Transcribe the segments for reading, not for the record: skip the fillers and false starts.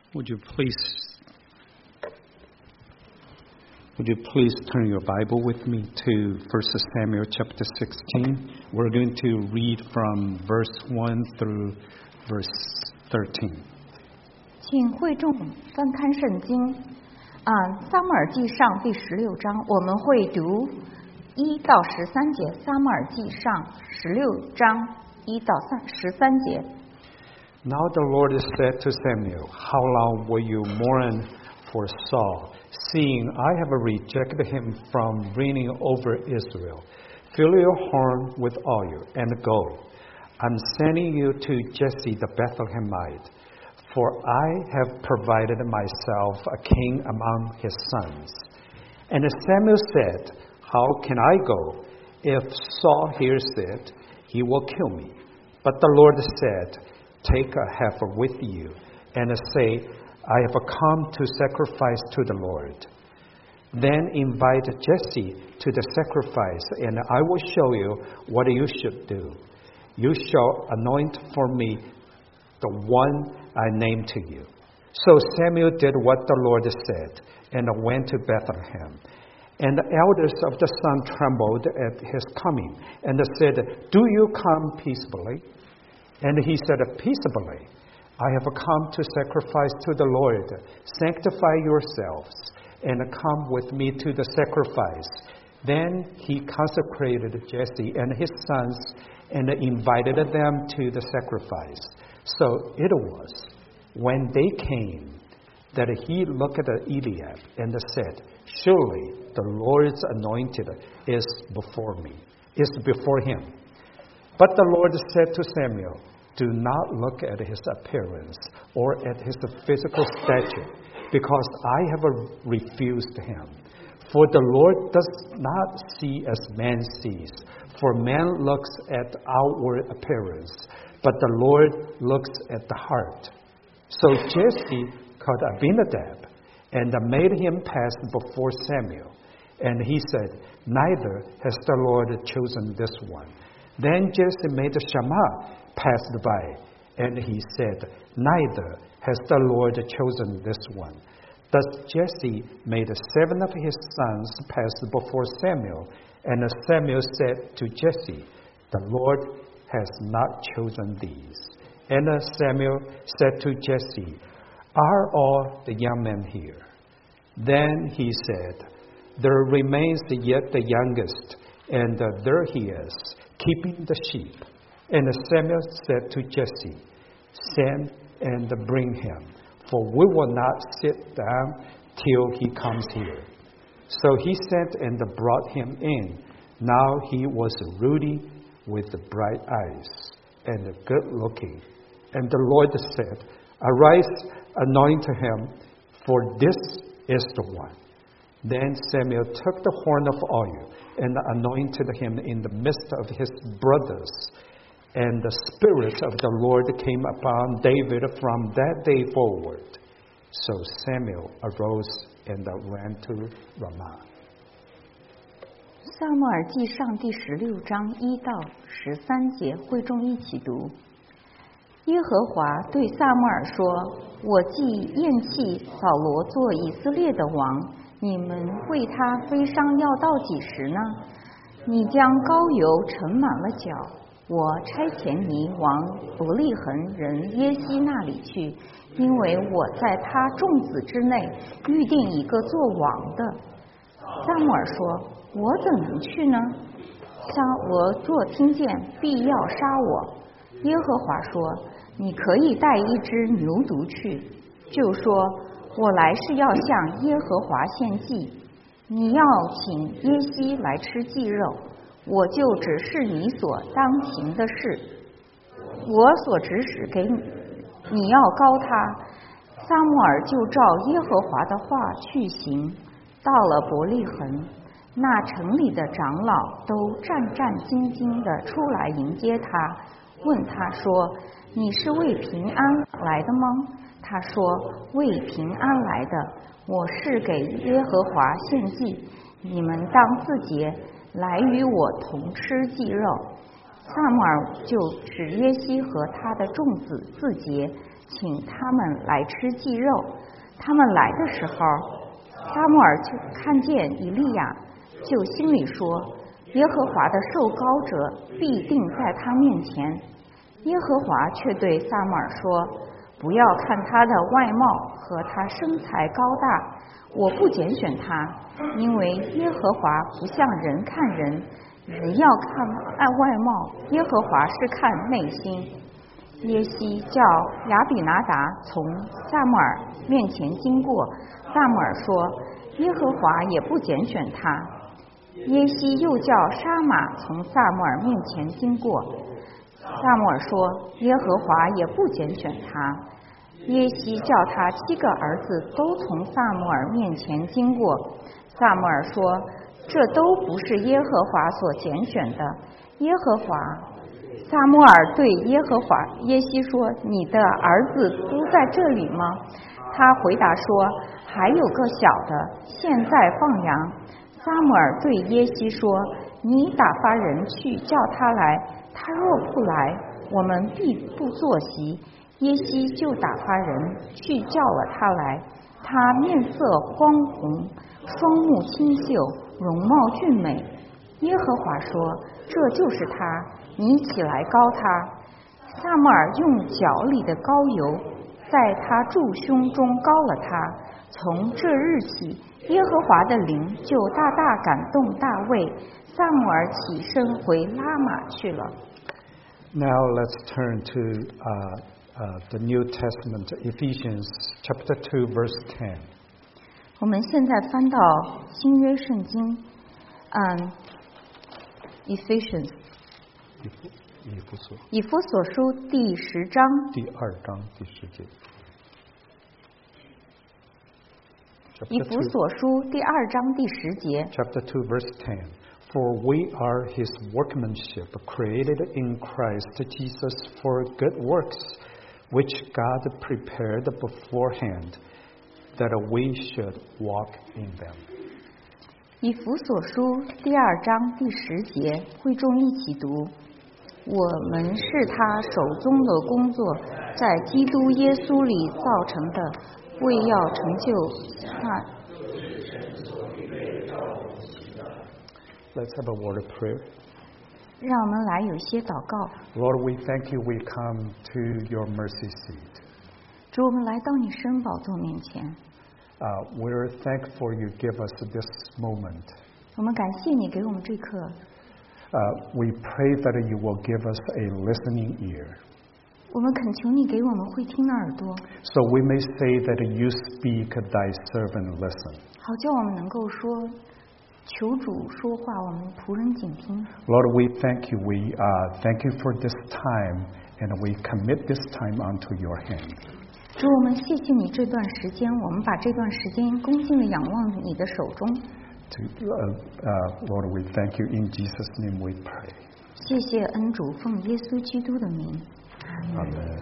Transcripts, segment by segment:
Would you please turn your Bible with me to 1 Samuel chapter 16. We're going to read from verse 1 through verse 13. 请会众翻看圣经撒母耳记上第16章，我们会读1到13节。撒母耳记上16章1到13节。 Now the Lord said to Samuel, How long will you mourn for Saul, seeing I have rejected him from reigning over Israel? Fill your horn with oil and go. I'm sending you to Jesse the Bethlehemite, for I have provided myself a king among his sons. And Samuel said, How can I go? If Saul hears it, he will kill me. But the Lord said, Take a heifer with you, and say, I have come to sacrifice to the Lord. Then invite Jesse to the sacrifice, and I will show you what you should do. You shall anoint for me the one I name to you. So Samuel did what the Lord said, and went to Bethlehem. And the elders of the son trembled at his coming, and said, Do you come peaceably? And he said, Peaceably. I have come to sacrifice to the Lord. Sanctify yourselves, and come with me to the sacrifice. Then he consecrated Jesse and his sons, and invited them to the sacrifice. So it was, when they came, that he looked at Eliab and said, Surely the Lord's anointed is before him. But the Lord said to Samuel, Do not look at his appearance or at his physical stature, because I have refused him. For the Lord does not see as man sees. For man looks at outward appearance, but the Lord looks at the heart. So Jesse called Abinadab and made him pass before Samuel. And he said, Neither has the Lord chosen this one. Then Jesse made Shammah pass by, and he said, Neither has the Lord chosen this one. Thus Jesse made 7 of his sons pass before Samuel, and Samuel said to Jesse, The Lord has not chosen these. And Samuel said to Jesse, Are all the young men here? Then he said, There remains yet the youngest, and there he is, keeping the sheep. And Samuel said to Jesse, Send and bring him, for we will not sit down till he comes here. So he sent and brought him in. Now he was ruddy, with bright eyes, and good looking. And the Lord said, Arise, anoint him, for this is the one. Then Samuel took the horn of oil and anointed him in the midst of his brothers. And the Spirit of the Lord came upon David from that day forward. So Samuel arose and ran to Ramah. 撒母耳记上第16章1到13节，会众一起读。耶和华对撒母耳说：我既厌弃扫罗做以色列的王，你们为他悲伤要到几时呢？你将膏油盛满了脚，我差遣你往伯利恒人耶西那里去，因为我在他众子之内预定一个做王的。撒母耳说：我怎能去呢？我若听见，必要杀我。耶和华说：你可以带一只牛犊去，就说我来是要向耶和华献祭，你要请耶西来吃祭肉，我就指示你所当行的事，我所指使给你，你要膏他。撒母耳就照耶和华的话去行，到了伯利恒，那城里的长老都战战兢兢地出来迎接他，问他说：你是为平安来的吗？他说：为平安来的，我是给耶和华献祭，你们当自洁，来与我同吃祭肉。撒母耳就使耶西和他的众子自洁， 请他们来吃祭肉。他们来的时候，撒母耳就看见以利亚，就心里说，耶和华的受膏者必定在他面前。耶和华却对撒母耳说，不要看他的外貌和他身材高大，我不拣选他，因为耶和华不像人看人，人要看外貌，耶和华是看内心。耶西叫亚比拿达从撒母耳面前经过，撒母耳说，耶和华也不拣选他。耶西又叫沙玛从撒母耳面前经过，撒母耳说，耶和华也不拣选他。耶西叫他7个儿子都从撒母耳面前经过，撒母耳说，这都不是耶和华所拣选的。撒母耳对耶西说，你的儿子都在这里吗？他回答说，还有个小的，现在放羊。撒母耳对耶西说，你打发人去叫他来，他若不来，我们必不坐席。耶西就打发人去叫了他来，他面色光红，双目清秀，容貌俊美。耶和华说，这就是他，你起来膏他。撒母耳用脚里的膏油在他柱胸中膏了他。从这日起，耶和华的灵就大大感动大卫。撒母耳起身回拉玛去了。 Now let's turn to the New Testament, Ephesians chapter 2, verse 10. 我们现在翻到新约圣经，Ephesians 以弗所书第10章第2章第10节。 以弗所书第2章第10节。 Chapter 2, verse 10. For we are his workmanship, created in Christ Jesus for good works, which God prepared beforehand, that we should walk in them. 以弗所书第2章第10节，会众一起读。我们是他手中的工作，在基督耶稣里造成的，为要成就他。 Let's have a word of prayer. 让我们来有些祷告。 Lord, we thank you we come to your mercy seat. 主，我们来到你圣宝座面前， We're thankful you give us this moment. 我们感谢你给我们这刻。 We pray that you will give us a listening ear. 我们恳求你给我们会听的耳朵， So we may say that you speak, thy servant listen. 好叫我们能够说，求主说话，我们仆人谨听。 Lord, we thank you. We thank you for this time, and we commit this time unto your hand. 主，我们谢谢你这段时间，我们把这段时间恭敬的仰望你的手中。 Lord, we thank you. In Jesus' name we pray. 谢谢恩主，奉耶稣基督的名。 Amen.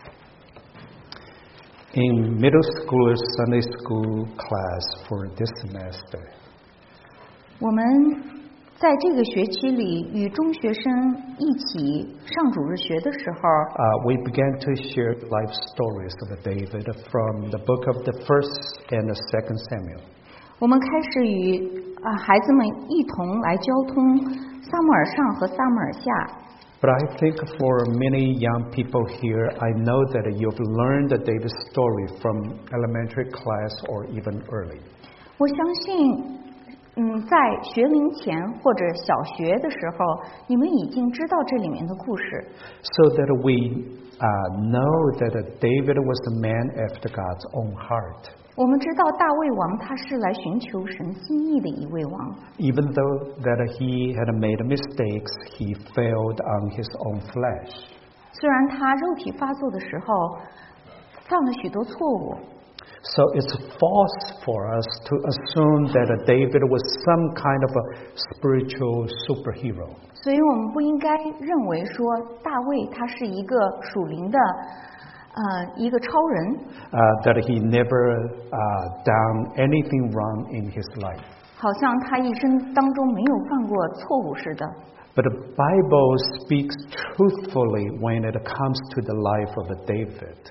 In middle school Sunday school class for this semester, 我们在这个学期里与中学生一起上主日学的时候， we began to share life stories of David from the book of the 1st and the 2nd Samuel. 我们开始与孩子们一同来交通撒母耳上和撒母耳下。 But I think for many young people here, I know that you've learned David's story from elementary class or even early. 我相信在学龄前或者小学的时候，你们已经知道这里面的故事。 So that we know that David was a man after God's own heart. 我们知道大卫王他是来寻求神心意的一位王。 Even though that he had made mistakes, he failed on his own flesh. 虽然他肉体发作的时候犯了许多错误。 So it's false for us to assume that David was some kind of a spiritual superhero. 所以我们不应该认为说大卫他是一个属灵的一个超人。 That he never done anything wrong in his life. 好像他一生当中没有犯过错误似的。 But the Bible speaks truthfully when it comes to the life of David.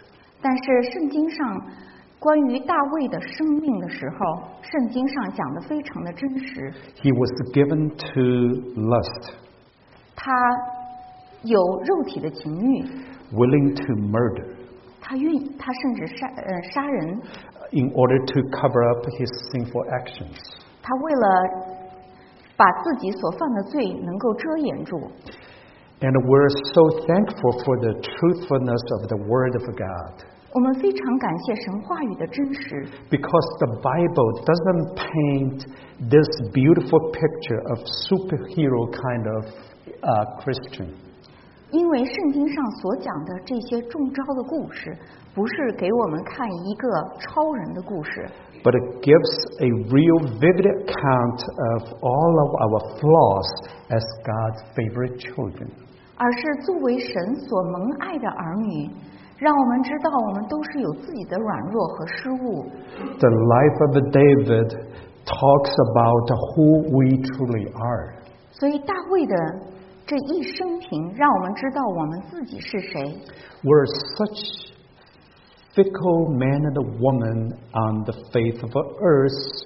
但是圣经上关于大卫的生命的时候，圣经上讲的非常的真实。 He was given to lust, 他有肉体的情欲， willing to murder, 他甚至杀人， in order to cover up his sinful actions. 他为了把自己所犯的罪能够遮掩住。 And we're so thankful for the truthfulness of the Word of God, 我们非常感谢神话语的真实， because the Bible doesn't paint this beautiful picture of superhero kind of Christian. 因为圣经上所讲的这些中招的故事，不是给我们看一个超人的故事， But it gives a real vivid account of all of our flaws as God's favorite children. 而是作为神所蒙爱的儿女，让我们知道我们都是有自己的软弱和失误。 The life of David talks about who we truly are. 所以大卫的这一生平，让我们知道我们自己是谁。 We're such fickle men and women on the face of the earth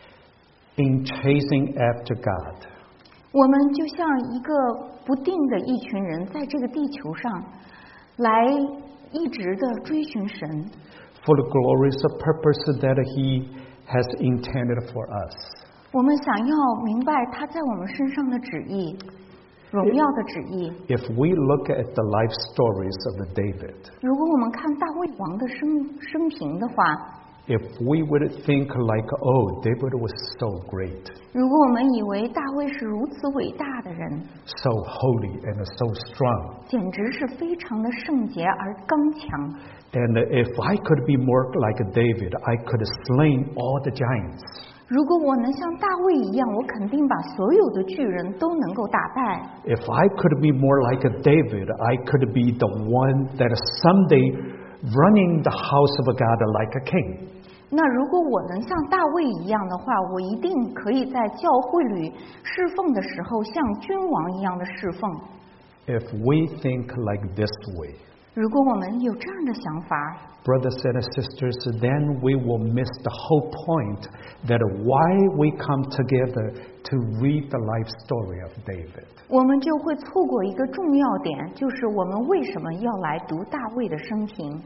in chasing after God. 我们就像一个不定的一群人，在这个地球上来一直的追寻神， For the glorious purpose that He has intended for us. 我们想要明白他在我们身上的旨意，荣耀的旨意。 If we look at the life stories of David, 如果我们看大卫王的生平的话， if we would think like, oh, David was so great, 如果我们以为大卫是如此伟大的人， so holy and so strong, 简直是非常的圣洁而刚强。 and if I could be more like David, I could slay all the giants. 如果我能像大卫一样，我肯定把所有的巨人都能够打败。 If I could be more like David, I could be the one that someday running the house of God like a king. 那如果我能像大卫一样的话，我一定可以在教会里侍奉的时候像君王一样的侍奉。 If we think like this way, 如果我们有这样的想法， brothers and sisters, then we will miss the whole point that why we come together to read the life story of David. 我们就会错过一个重要点，就是我们为什么要来读大卫的生平。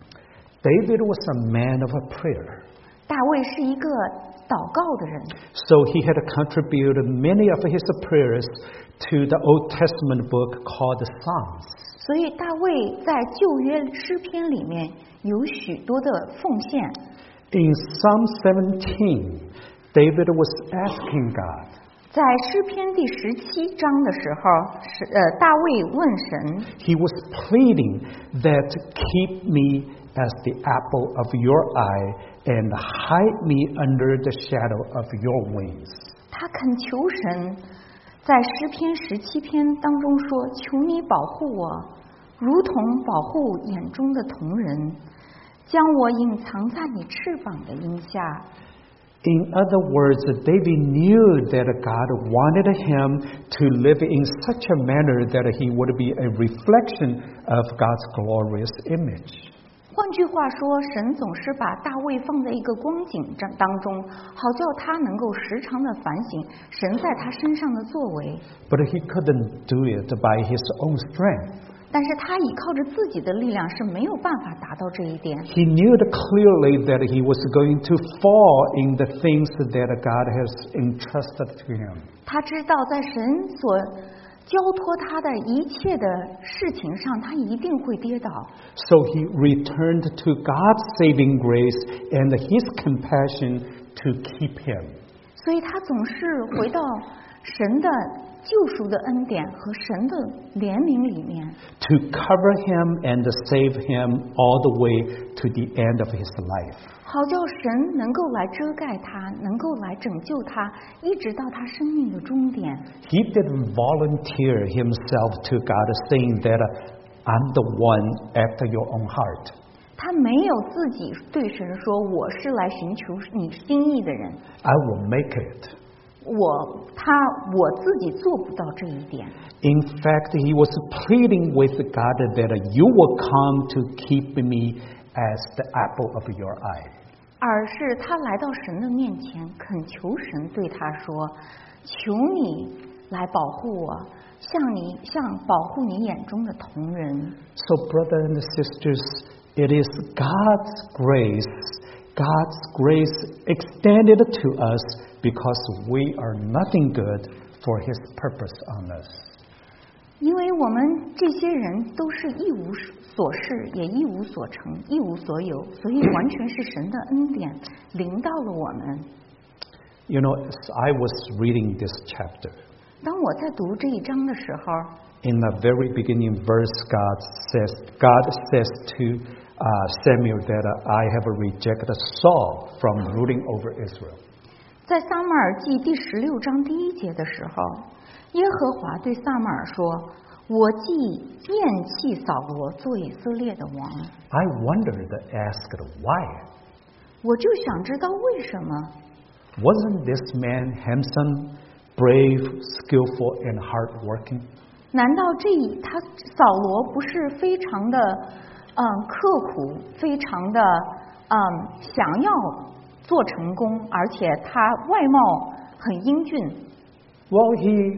David was a man of a prayer. 大卫是一个祷告的人， So he had contributed many of his prayers to the Old Testament book called Psalms. 所以大卫在旧约诗篇里面有许多的奉献。 In Psalm 17, David was asking God, 在诗篇第17章的时候，大卫问神， he was pleading that keep me as the apple of your eye and hide me under the shadow of your wings. 他恳求神，在诗篇17篇当中说：“求你保护我，如同保护眼中的瞳人，将我隐藏在你翅膀的荫下。” In other words, David knew that God wanted him to live in such a manner that he would be a reflection of God's glorious image. 换句话说，神总是把大卫放在一个光景当中，好叫他能够时常的反省神在他身上的作为。 But he couldn't do it by his own strength. 但是他依靠着自己的力量是没有办法达到这一点。 He knew clearly that he was going to fall in the things that God has entrusted to him. 他知道在神所交托他的一切的事情上，他一定会跌倒。 So he returned to God's saving grace and his compassion to keep him. 所以他总是回到神的救赎的恩典和神的怜悯里面， To cover him and save him all the way to the end of his life. 好叫神能够来遮盖他，能够来拯救他，一直到他生命的终点。 He didn't volunteer himself to God, saying that I'm the one after your own heart. 他没有自己对神说：“我是来寻求你心意的人。 I will make it. 我自己做不到这一点。 In fact, he was pleading with God that you will come to keep me as the apple of your eye. 而是他来到神的面前，恳求神对他说：“求你来保护我，像保护你眼中的瞳人。” So, brothers and sisters, it is God's grace extended to us because we are nothing good for His purpose on us. 因为我们这些人都是一无所事，也一无所成，一无所有，所以完全是神的恩典临到了我们。 You know, as I was reading this chapter, 当我在读这一章的时候， in the very beginning verse, God says to Samuel that I have rejected Saul from ruling over Israel. 在撒母耳记第16章第1节的时候，耶和华对撒母耳说：“我既厌弃扫罗做以色列的王。” I wondered, asked why. 我就想知道为什么。 Wasn't this man handsome, brave, skillful, and hardworking? 难道他扫罗不是非常的刻苦，非常的想要做成功，而且他外貌很英俊？ Well,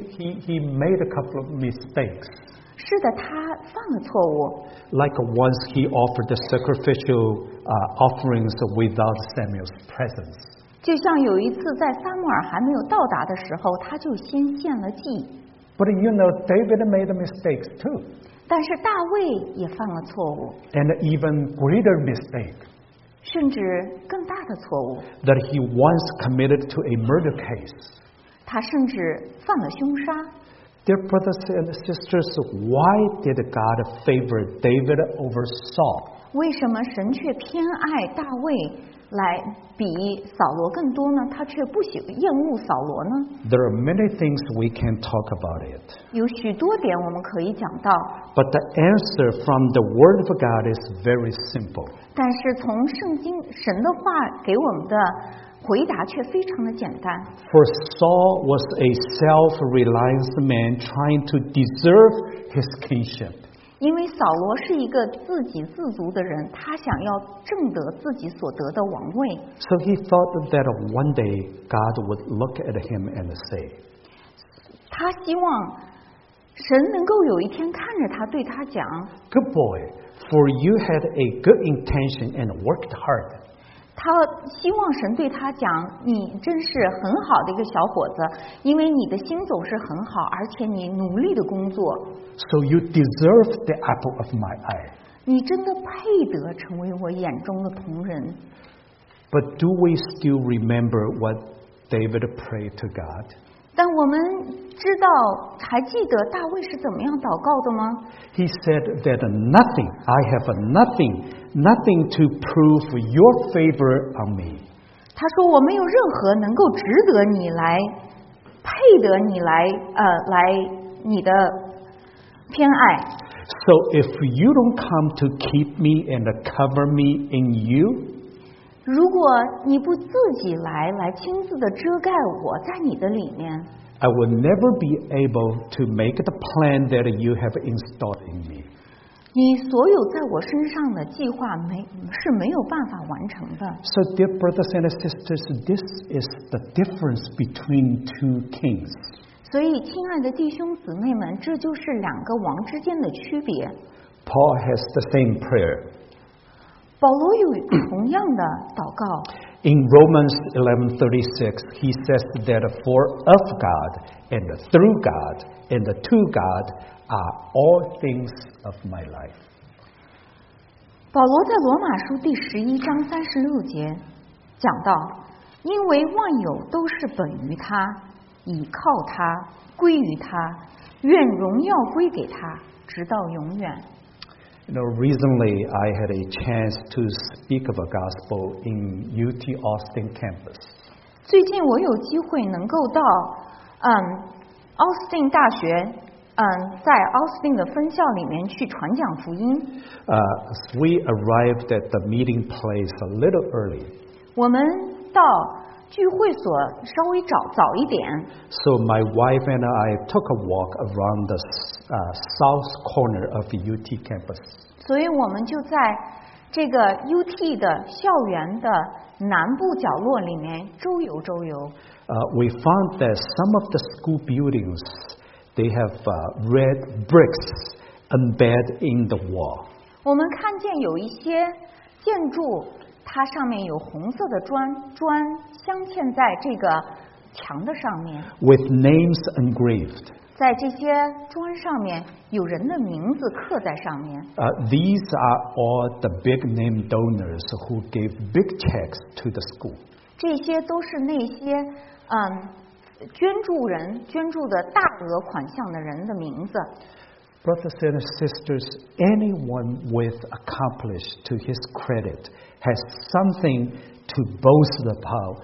he made a couple of mistakes. 是的，他犯了错误。 Like once he offered the sacrificial offerings without Samuel's presence. 就像有一次在撒母耳还没有到达的时候，他就先献了祭。 But you know, David made mistakes too. 但是大卫也犯了错误， And even greater mistake, 甚至更大的错误。 that he once committed to a murder case. 他甚至犯了凶杀。 Dear brothers and sisters, why did God favor David over Saul? 为什么神却偏爱大卫来比扫罗更多呢？他却不厌恶扫罗呢？ There are many things we can talk about it. 有许多点我们可以讲到， But the answer from the Word of God is very simple. 但是从圣经神的话给我们的回答却非常的简单。 For Saul was a self-reliant man trying to deserve his kingship. 因为扫罗是一个自给自足的人，他想要挣得自己所得的王位， So he thought that one day God would look at him and say, 他希望神能够有一天看着他，对他讲 Good boy, for you had a good intention and worked hard. 他希望神对他讲，你真是很好的一个小伙子，因为你的心总是很好，而且你努力的工作， So you deserve the apple of my eye. 你真的配得成为我眼中的瞳人。 But do we still remember what David prayed to God? 但我们知道，还记得大卫是怎么样祷告的吗？ He said that I have nothing to prove your favor on me. 他说我没有任何能够值得你来配得你来你的偏爱。 So if you don't come to keep me and cover me in you, 如果你不自己来亲自的遮盖我在你的里面， I will never be able to make the plan that you have installed in me. 你所有在我身上的计划是没有办法完成的。 So dear brothers and sisters, this is the difference between two kings. 所以，亲爱的弟兄姊妹们，这就是两个王之间的区别。 Paul has the same prayer. 保罗有同样的祷告。 In Romans 11:36, he says that for of God and through God and to God are all things of my life. 保罗在罗马书第11章36节讲到，因为万有都是本于他，倚靠他，归于他，愿荣耀归给他，直到永远。 You know, recently I had a chance to speak of a gospel in UT Austin campus. 最近我有机会能够到奥斯汀大学在奥斯汀的分校里面去传讲福音。 We arrived at the meeting place a little early. 我们到聚会所稍微早一点。 So my wife and I took a walk around the south corner of the UT campus. 所以我们就在这个 UT 的校园的南部角落里面周游。 We found that some of the school buildings, they have red bricks embedded in the wall. 我们看见有一些建筑，它上面有红色的砖镶嵌在这个墙的上面 with names engraved. 在这些砖上面有人的名字刻在上面。 These are all the big name donors who gave big checks to the school. 这些都是那些捐助的大额款项的人的名字。 Brothers and sisters, anyone with accomplished to his credit has something to boast about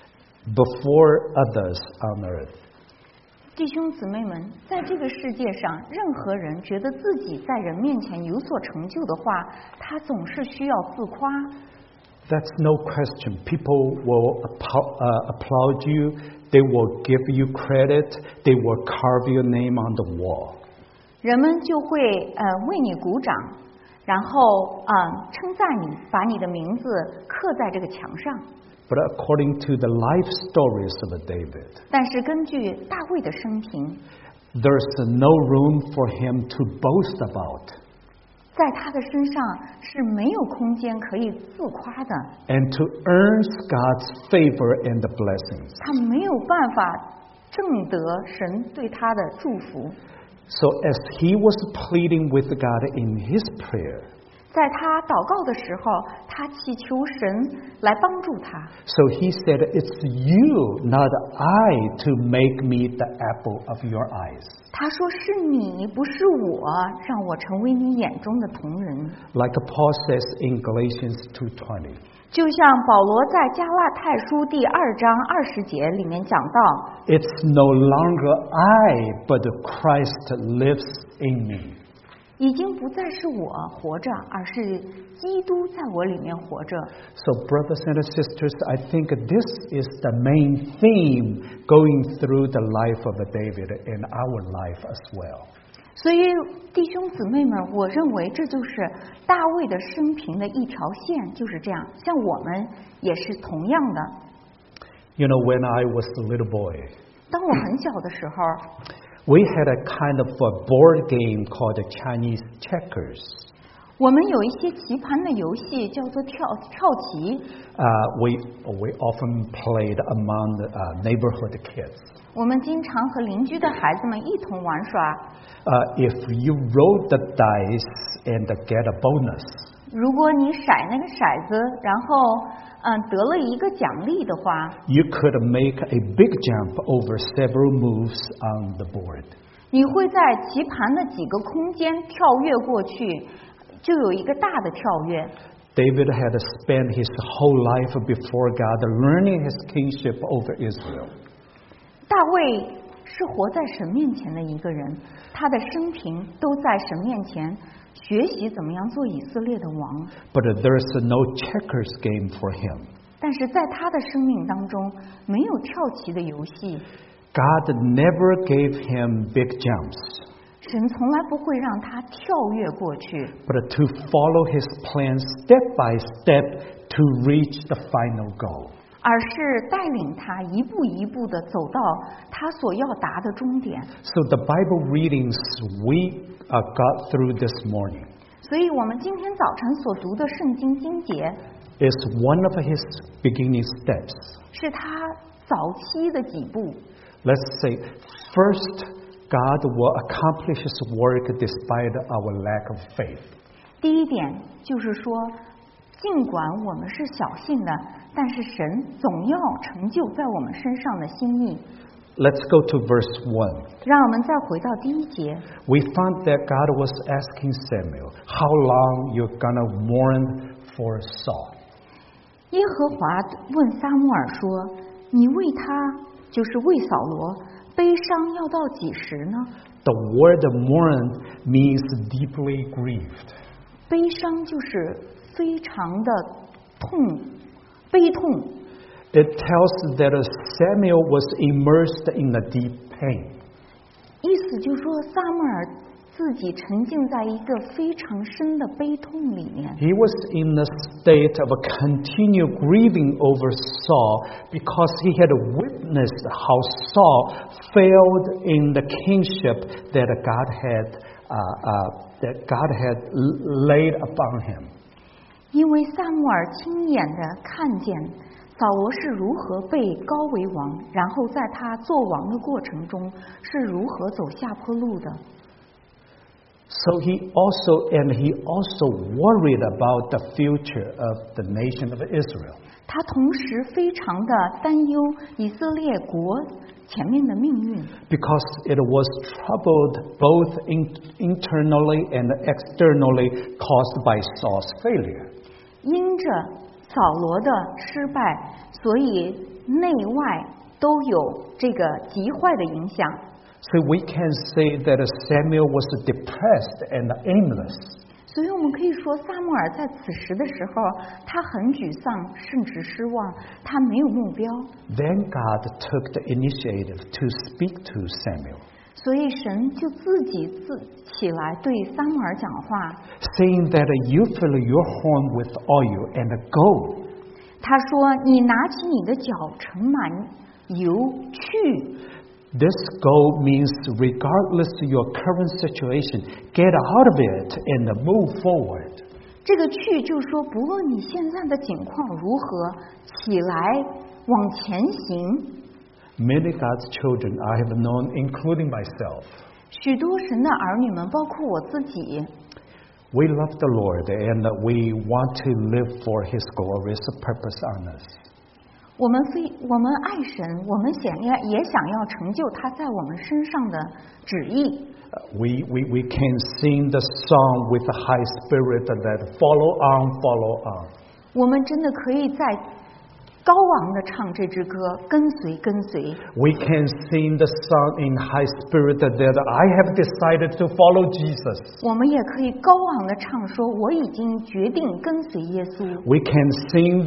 before others on earth. 弟兄姊妹们，在这个世界上，任何人觉得自己在人面前有所成就的话，他总是需要自夸。 That's no question. People will applaud you. They will give you credit. They will carve your name on the wall. 人们就会为你鼓掌，然后称赞你，把你的名字刻在这个墙上。 But according to the life stories of David, 但是根据大卫的生平， there's no room for him to boast about. 在他的身上是没有空间可以自夸的。 And to earn God's favor and the blessings. 他没有办法挣得神对他的祝福。 So as he was pleading with God in his prayer, 在他祷告的时候，他祈求神来帮助他。 So he said, "It's you, not I, to make me the apple of your eyes." 他说：“是你，不是我，让我成为你眼中的瞳人。” Like Paul says in Galatians 2:20. 就像保罗在加拉太书第2章20节里面讲到 It's no longer I, but Christ lives in me. 已经不再是我活着，而是基督在我里面活着。 So brothers and sisters, I think this is the main theme going through the life of David and our life as well. 所以弟兄姊妹们，我认为这就是大卫的生平的一条线，就是这样。像我们也是同样的。 You know, when I was a little boy, 当我很小的时候， we had a kind of a board game called Chinese checkers. 我们有一些棋盘的游戏叫做跳棋。 We often played among the neighborhood kids. 我们经常和邻居的孩子们一同玩耍。 If you roll the dice and get a bonus, 如果你骰那个骰子，然后得了一个奖励的话， you could make a big jump over several moves on the board. 你会在棋盘的几个空间跳跃过去，就有一个大的跳跃。 David had spent his whole life before God learning his kingship over Israel. 大卫是活在神面前的一个人，他的生平都在神面前学习怎么样做以色列的王。 But there's no checkers game for him. 但是在他的生命当中，没有跳棋的游戏。 God never gave him big jumps, 神从来不会让他跳跃过去， but to follow his plan step by step to reach the final goal. 而是带领他一步一步的走到他所要达的终点。 So the Bible readings we got through this morning 所以我们今天早晨所读的圣经经节 is one of his beginning steps. 是他早期的几步。 Let's say, first, God will accomplish his work despite our lack of faith. 第一点就是说，尽管我们是小信的，但是神总要成就在我们身上的心意。 Let's go to verse 1. 让我们再回到第1节， We found that God was asking Samuel, how long you're gonna mourn for Saul? 耶和华问撒母耳说：“你为他，就是为扫罗，悲伤要到几时呢？” The word mourn means deeply grieved. 悲伤就是非常的痛，悲痛。 It tells that Samuel was immersed in a deep pain. 意思就是说，撒母耳自己沉浸在一个非常深的悲痛里面。 He was in a state of a continual grieving over Saul because he had witnessed how Saul failed in the kingship that God had laid upon him. 因为撒母耳亲眼的看见扫罗是如何被高为王，然后在他做王的过程中是如何走下坡路的。 So he also worried about the future of the nation of Israel. 他同时非常的担忧以色列国前面的命运。 Because it was troubled both internally and externally caused by Saul's failure. 因着扫罗的失败，所以内外都有这个极坏的影响。 So we can say that Samuel was depressed and aimless. 所以我们可以说，撒母耳在此时的时候，他很沮丧，甚至失望，他没有目标。 Then God took the initiative to speak to Samuel. 所以神就自己起来对撒母耳讲话， saying that you fill your horn with oil and go. 他说：“你拿起你的脚盛满油去。” This go means regardless of your current situation, get out of it and move forward. 这个去就是说，不论你现在的境况如何，起来往前行。 Many God's children I have known, including myself. 许多神的儿女们，包括我自己， We love the Lord and we want to live for His glorious purpose on us. 我们爱神，我们也想要成就他在我们身上的旨意。 We can sing the song with a high spirit that follow on. 我们真的可以在高昂的唱这支歌，跟随。 We can sing the song in high spirit that I have decided to follow Jesus. 我们也可以高昂的唱说，我已经决定跟随耶稣。 We can sing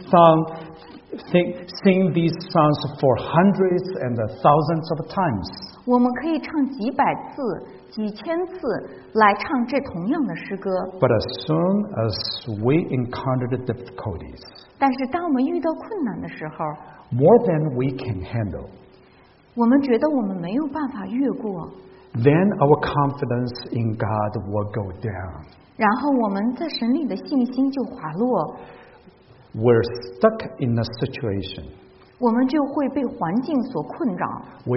these songs for hundreds and thousands of times. 我们可以唱几百次、几千次来唱这同样的诗歌。 But as soon as we encounter the difficulties, 但是当我们遇到困难的时候， more than we can handle, 我们觉得我们没有办法越过， then our confidence in God will go down. 然后我们在神里的信心就滑落， We're stuck in a situation. 我们就会被环境所困扰。 We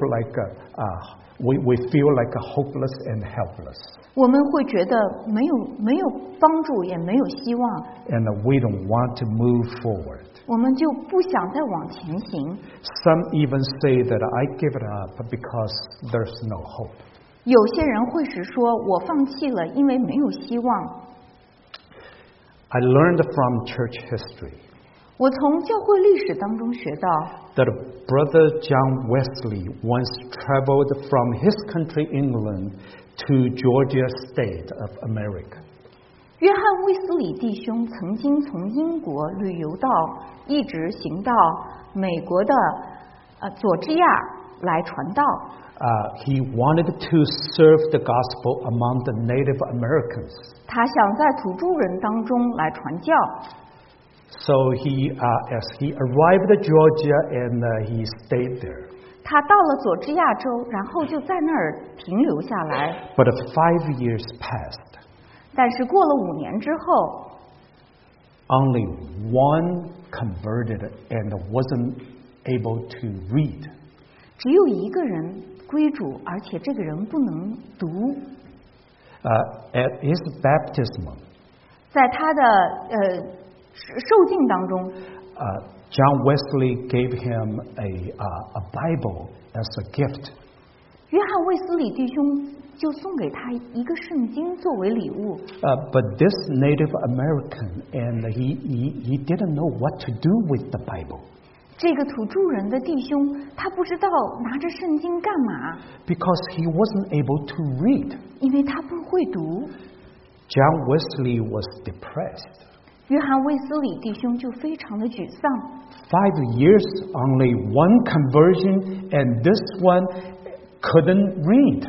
feel like hopeless and helpless. 我们会觉得没有帮助，也没有希望， And we don't want to move forward. 我们就不想再往前行。 Some even say that I give it up because there's no hope. 有些人会是说，我放弃了，因为没有希望。 I learned from church history 我从教会历史当中学到， that Brother John Wesley once traveled from his country, England, to Georgia State of America. 约翰卫斯理弟兄曾经从英国旅游到，一直行到美国的佐治亚来传道。 He wanted to serve the gospel among the Native Americans. 他想在土著人当中来传教。 So as he arrived at Georgia and he stayed there. 他到了佐治亚州，然后就在那儿停留下来。 But 5 years passed. 但是过了5年之后， Only one converted and wasn't able to read. 只有一个人归主，而且这个人不能读。 At his baptism, 在他的受浸当中， John Wesley gave him a Bible as a gift. 约翰卫斯理弟兄就送给他一个圣经作为礼物。 But this Native American, and he didn't know what to do with the Bible. 这个土著人的弟兄，他不知道拿着圣经干嘛， Because he wasn't able to read. 因为他不会读。 John Wesley was depressed. 约翰卫斯理弟兄就非常的沮丧。 5 years, only one conversion, and this one couldn't read.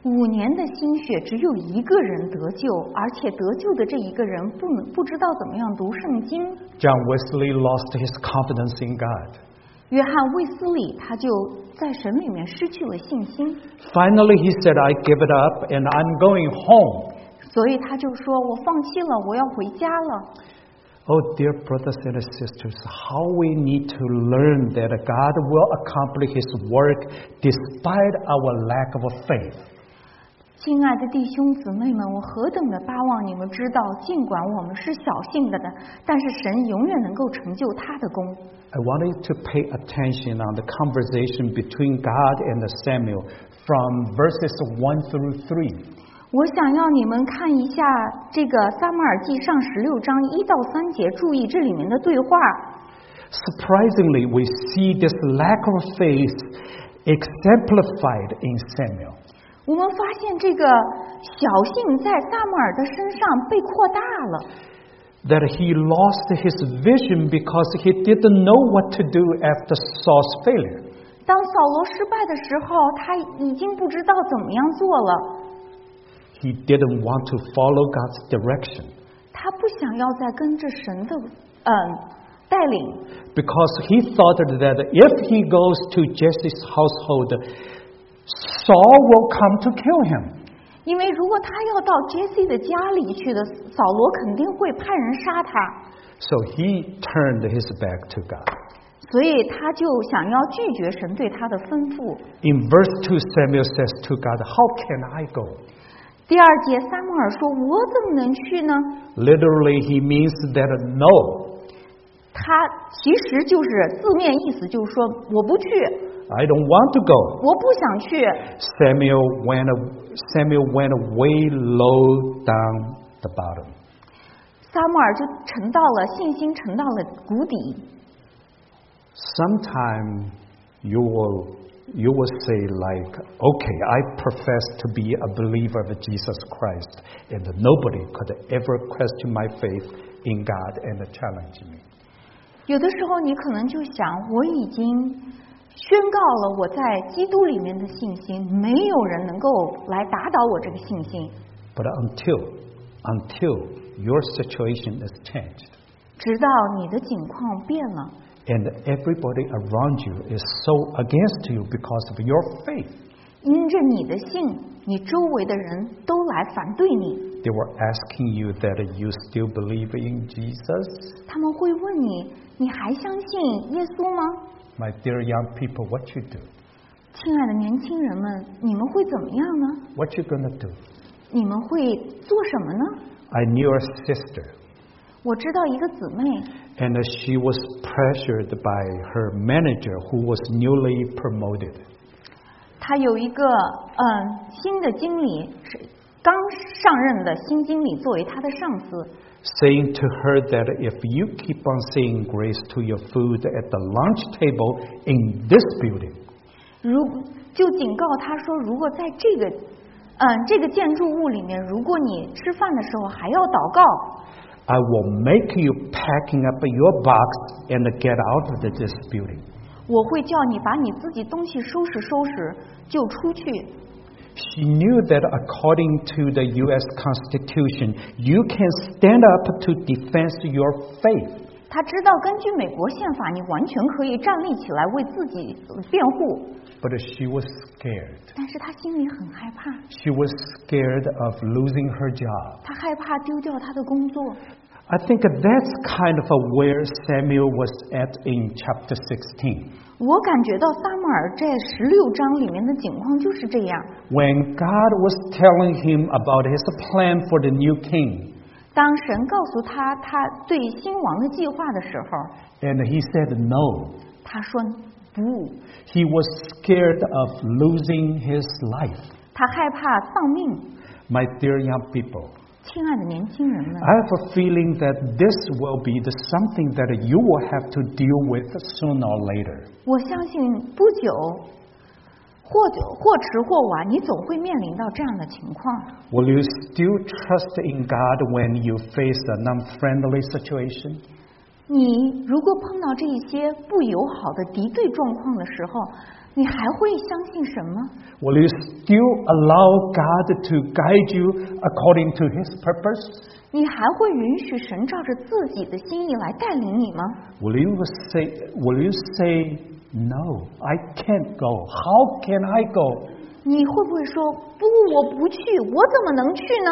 5年的心血只有一个人得救，而且得救的这一个人不知道怎么样读圣经。 John Wesley lost his confidence in God. 约翰卫斯理他就在神里面失去了信心。 Finally, he said, I give it up and I'm going home. 所以他就说我放弃了，我要回家了。 Oh, dear brothers and sisters, how we need to learn that God will accomplish His work despite our lack of faith. 亲爱的弟兄姊妹们，我何等的巴望你们知道，尽管我们是小信的，但是神永远能够成就他的功。 I want you to pay attention on the conversation between God and Samuel from verses 1 through 3. 我想要你们看一下这个撒母耳记上16章1到3节，注意这里面的对话。 Surprisingly, we see this lack of faith exemplified in Samuel. 我们发现这个小信在撒母耳的身上被扩大了。 That he lost his vision because he didn't know what to do after Saul's failure. 当扫罗失败的时候，他已经不知道怎么样做了。 He didn't want to follow God's direction. 他不想要再跟着神的带领。 Because he thought that if he goes to Jesse's household, Saul will come to kill him. 因为如果他要到 Jesse 的家里去的，扫罗肯定会派人杀他。 So he turned his back to God. 所以他就想要拒绝神对他的吩咐。 In verse 2, Samuel says to God, How can I go? 第2节，撒母耳说：“我怎么能去呢？” Literally, he means that no. 他其实就是字面意思，就是说我不去。 I don't want to go. 我不想去。 Samuel went way low down the bottom. 撒母耳就沉到了信心沉到了谷底。 Sometime you will say like, okay, I profess to be a believer of Jesus Christ, and nobody could ever question my faith in God and challenge me. 有的时候你可能就想，我已经宣告了我在基督里面的信心，没有人能够来打倒我这个信心。 But until your situation is changed, 直到你的境况变了。 and everybody around you is so against you because of your faith. 因着你的信，你周围的人都来反对你。 They were asking you that you still believe in Jesus. 他们会问你，你还相信耶稣吗？ My dear young people, what you do? 亲爱的年轻人们，你们会怎么样呢？ What you gonna do? 你们会做什么呢？ I knew a sister, 我知道一个姊妹， and she was pressured by her manager who was newly promoted. 她有一个新的经理，是刚上任的新经理作为她的上司， saying to her that if you keep on saying grace to your food at the lunch table in this building, 就警告她说，如果在这个建筑物里面，如果你吃饭的时候还要祷告， I will make you packing up your box and get out of this building. 我会叫你把你自己东西收拾收拾就出去。 She knew that according to the U.S. Constitution, you can stand up to defend your faith. 她知道根据美国宪法，你完全可以站立起来为自己辩护。 But she was scared. 但是她心里很害怕， She was scared of losing her job. 她害怕丢掉她的工作。 I think that's kind of where Samuel was at in chapter 16. 我感觉到撒母耳在16章里面的情况就是这样。 When God was telling him about his plan for the new king, 当神告诉他对新王的计划的时候， and he said no. 他说不， He was scared of losing his life. 他害怕丧命。 My dear young people, 亲爱的年轻人们， I have a feeling that this will be something that you will have to deal with sooner or later. 我相信不久，或迟或晚，你总会面临到这样的情况。 Will you still trust in God when you face an unfriendly situation? 你如果碰到这一些不友好的敌对状况的时候， 你还会相信神吗？ Will you still allow God to guide you according to His purpose? 你还会允许神照着自己的心意来带领你吗？ Will you say no, I can't go. How can I go? 你会不会说不，我不去，我怎么能去呢？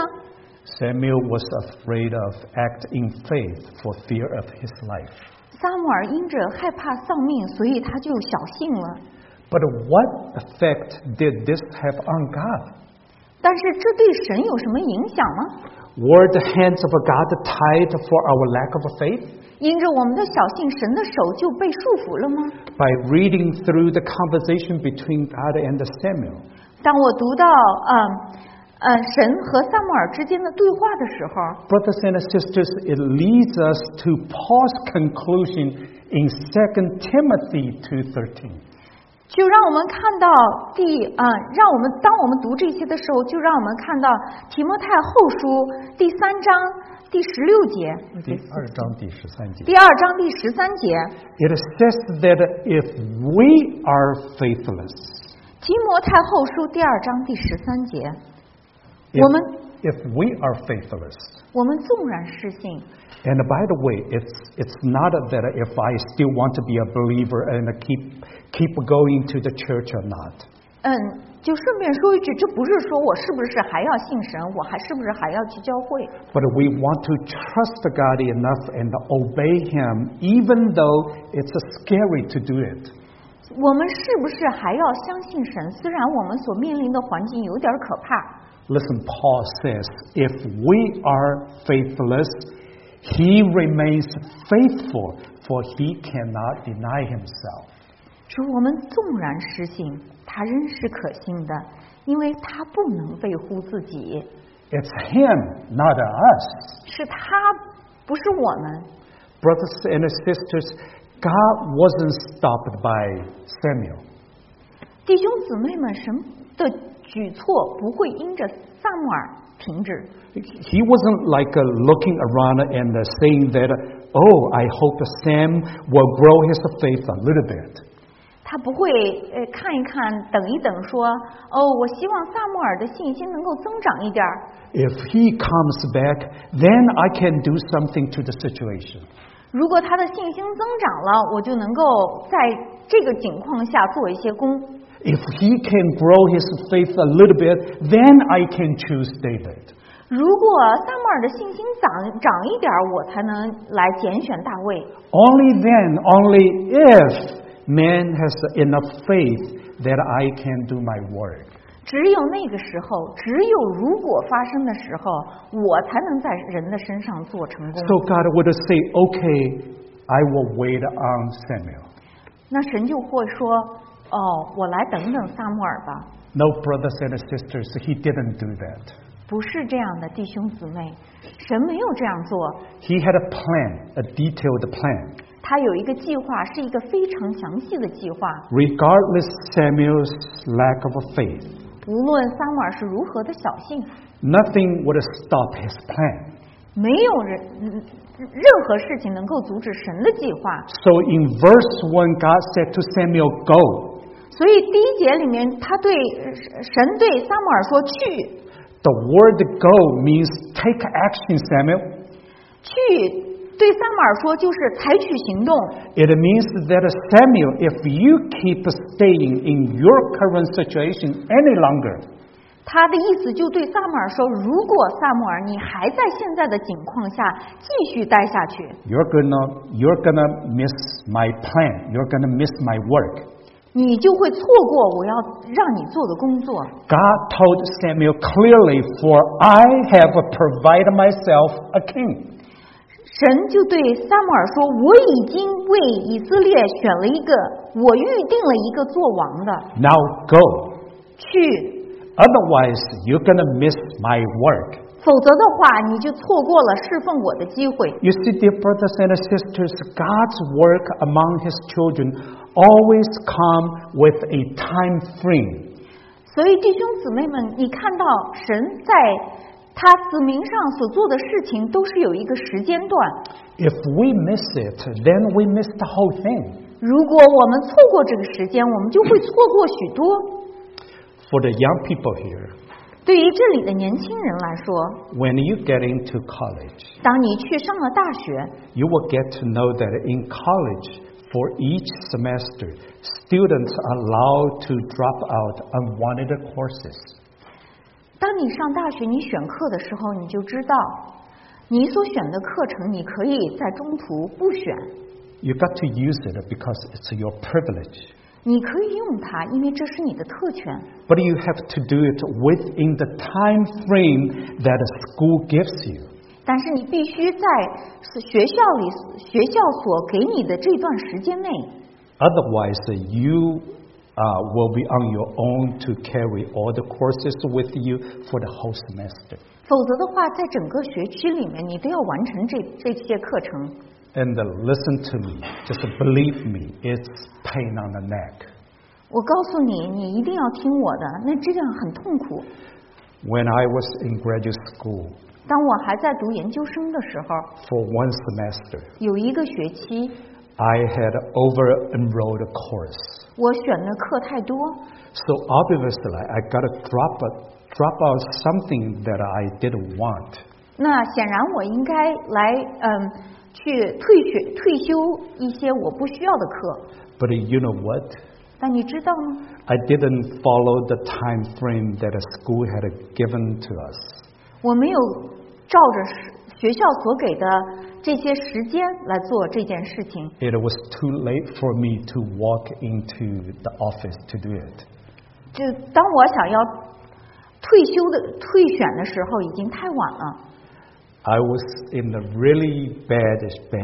Samuel was afraid of act in faith for fear of his life. 撒母耳因着害怕丧命，所以他就小信了。 But what effect did this have on God? 但是这对神有什么影响吗？ Were the hands of God tied for our lack of faith? 因着我们的小信，神的手就被束缚了吗？ By reading through the conversation between God and Samuel, 当我读到神和撒母耳之间的对话的时候， brothers and sisters, it leads us to Paul's conclusion in 2 Timothy 2:13. 就让我们看到当我们读这些的时候，就让我们看到提摩太后书第3章第16节， 第2章第13节。 第2章第13节， It says that if we are faithless, 提摩太后书第2章第13节，我们 if we are faithless, 我们纵然失信。 and by the way, it's not that if I still want to be a believer and keep going to the church or not. 就顺便说一句，这不是说我是不是还要信神，我是不是还要去教会？ But we want to trust God enough and obey Him, even though it's scary to do it. 我们是不是还要相信神？虽然我们所面临的环境有点可怕。 Listen, Paul says, if we are faithless, He remains faithful, for He cannot deny Himself. 说我们纵然失信，他仍是可信的，因为他不能背乎自己。 It's Him, not us. 是他，不是我们。 Brothers and sisters, God wasn't stopped by Samuel. 弟兄姊妹们，神的举措不会因着撒母耳停止。 He wasn't like looking around and saying that, oh, I hope Sam will grow his faith a little bit. 他不会看一看，等一等，说我希望撒母耳的信心能够增长一点。 If he comes back, then I can do something to the situation. 如果他的信心增长了，我就能够在这个情况下做一些工。 If he can grow his faith a little bit, then I can choose David. 如果撒母耳的信心长一点，我才能来拣选大卫。 Only then, only if man has enough faith that I can do my work. 只有那个时候，只有如果发生的时候，我才能在人的身上做成功。 So God would say, okay, I will wait on Samuel. 那神就会说，我来等等撒母耳吧。 No, brothers and sisters, he didn't do that. 不是这样的，弟兄姊妹，神没有这样做。 He had a plan, a detailed plan. 他有一个计划，是一个非常详细的计划。 Regardless Samuel's lack of faith, 无论撒母耳是如何的小信， nothing would stop his plan. 没有任何事情能够阻止神的计划。 So in verse 1, God said to Samuel, go. 所以第1节里面，神对撒母耳说去。 The word go means take action, Samuel. 去对撒母耳说就是采取行动。 It means that Samuel, if you keep staying in your current situation any longer, 他的意思就对撒母耳说，如果撒母耳你还在现在的境况下继续待下去， you're gonna miss my plan. You're gonna miss my work. 你就会错过我要让你做的工作。 God told Samuel clearly, for I have provided myself a king. 神就对撒母耳说，我已经为以色列选了一个，我预定了一个做王的。 Now go. 去， Otherwise, you're gonna miss my work. 否则的话，你就错过了侍奉我的机会。 You see, dear brothers and sisters, God's work among His children always come with a time frame. 所以弟兄姊妹们，你看到神在他子民上所做的事情，都是有一个时间段。 If we miss it, then we miss the whole thing. 如果我们错过这个时间，我们就会错过许多。 For the young people here, 对于这里的年轻人来说， when you get into college, 当你去上了大学， you will get to know that in college, for each semester, students are allowed to drop out unwanted courses. 当你上大学，你选课的时候，你就知道，你所选的课程，你可以在中途不选。 You got to use it because it's your privilege. 你可以用它，因为这是你的特权。 But you have to do it within the time frame that a school gives you. 但是你必须在学校所给你的这段时间内。 Otherwise, you will be on your own to carry all the courses with you for the whole semester. 否则的话，在整个学期里面，你都要完成这些课程。 And listen to me, just believe me, it's pain on the neck. 我告诉你，你一定要听我的，那这样很痛苦。 When I was in graduate school, 当我还在读研究生的时候， for one semester, 有一个学期， I had over-enrolled a course. 我选的课太多， So obviously, I got to drop out something that I didn't want. 那显然我应该来去退休一些我不需要的课。 But you know what? 但你知道吗？ I didn't follow the time frame that a school had given to us. 我没有照着学校所给的这些时间来做这件事情。 It was too late for me to walk into the office to do it. 就当我想要退选的时候，已经太晚了。 I was in a really bad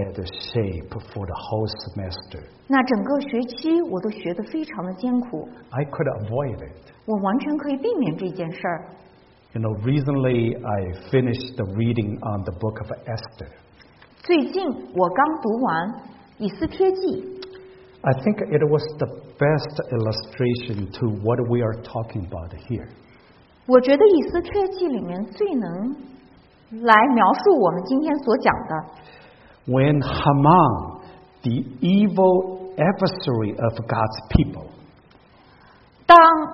shape for the whole semester. 那整个学期我都学得非常的艰苦， I could avoid it. 我完全可以避免这件事儿。 You know, recently I finished the reading on the book of Esther. 最近我刚读完以斯帖记， I think it was the best illustration to what we are talking about here. 我觉得以斯帖记里面最能来描述我们今天所讲的。 When Haman, the evil adversary of God's people, 当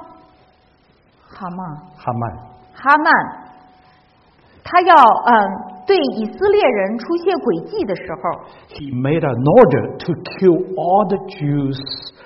哈曼他要对以色列人出些诡计的时候， he made an order to kill all the Jews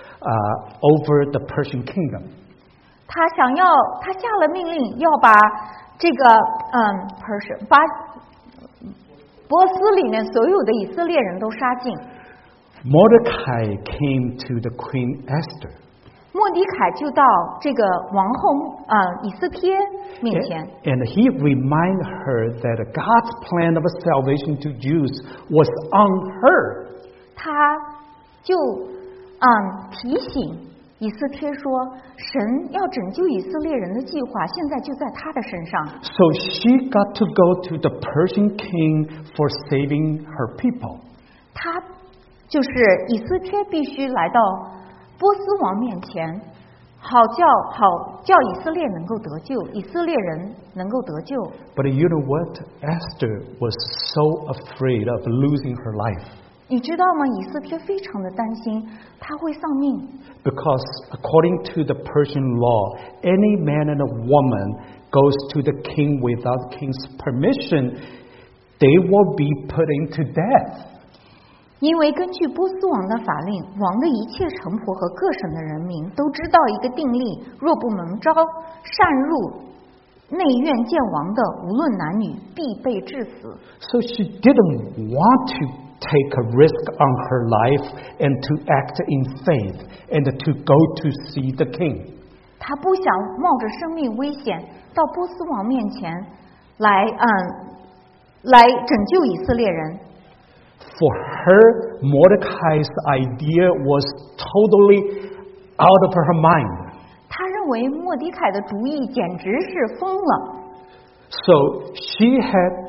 over the Persian kingdom. 他下了命令要把这个把波斯里面所有的以色列人都杀尽。 Mordecai came to the Queen Esther. 莫迪凯就到这个王后以斯帖面前， And he reminded her that God's plan of salvation to Jews was on her. 他就提醒以斯帖说，神要拯救以色列人的计划现在就在他的身上。 So she got to go to the Persian king for saving her people. 他就是以斯帖必须来到波斯王面前，好叫以色列能够得救，以色列人能够得救。 But you know what? Esther was so afraid of losing her life. 你知道吗？以斯帖非常的担心他会丧命， Because according to the Persian law, any man and a woman goes to the king without king's permission, they will be put into death. 因为根据波斯王的法令，王的一切臣仆和各省的人民都知道一个定例，若不蒙召擅入内院见王的，无论男女，必被致死。 So she didn't want to take a risk on her life and to act in faith and to go to see the king. 他不想冒着生命危险到波斯王面前来拯救以色列人。 For her, Mordecai's idea was totally out of her mind. 他认为莫迪凯的主意简直是疯了。 So she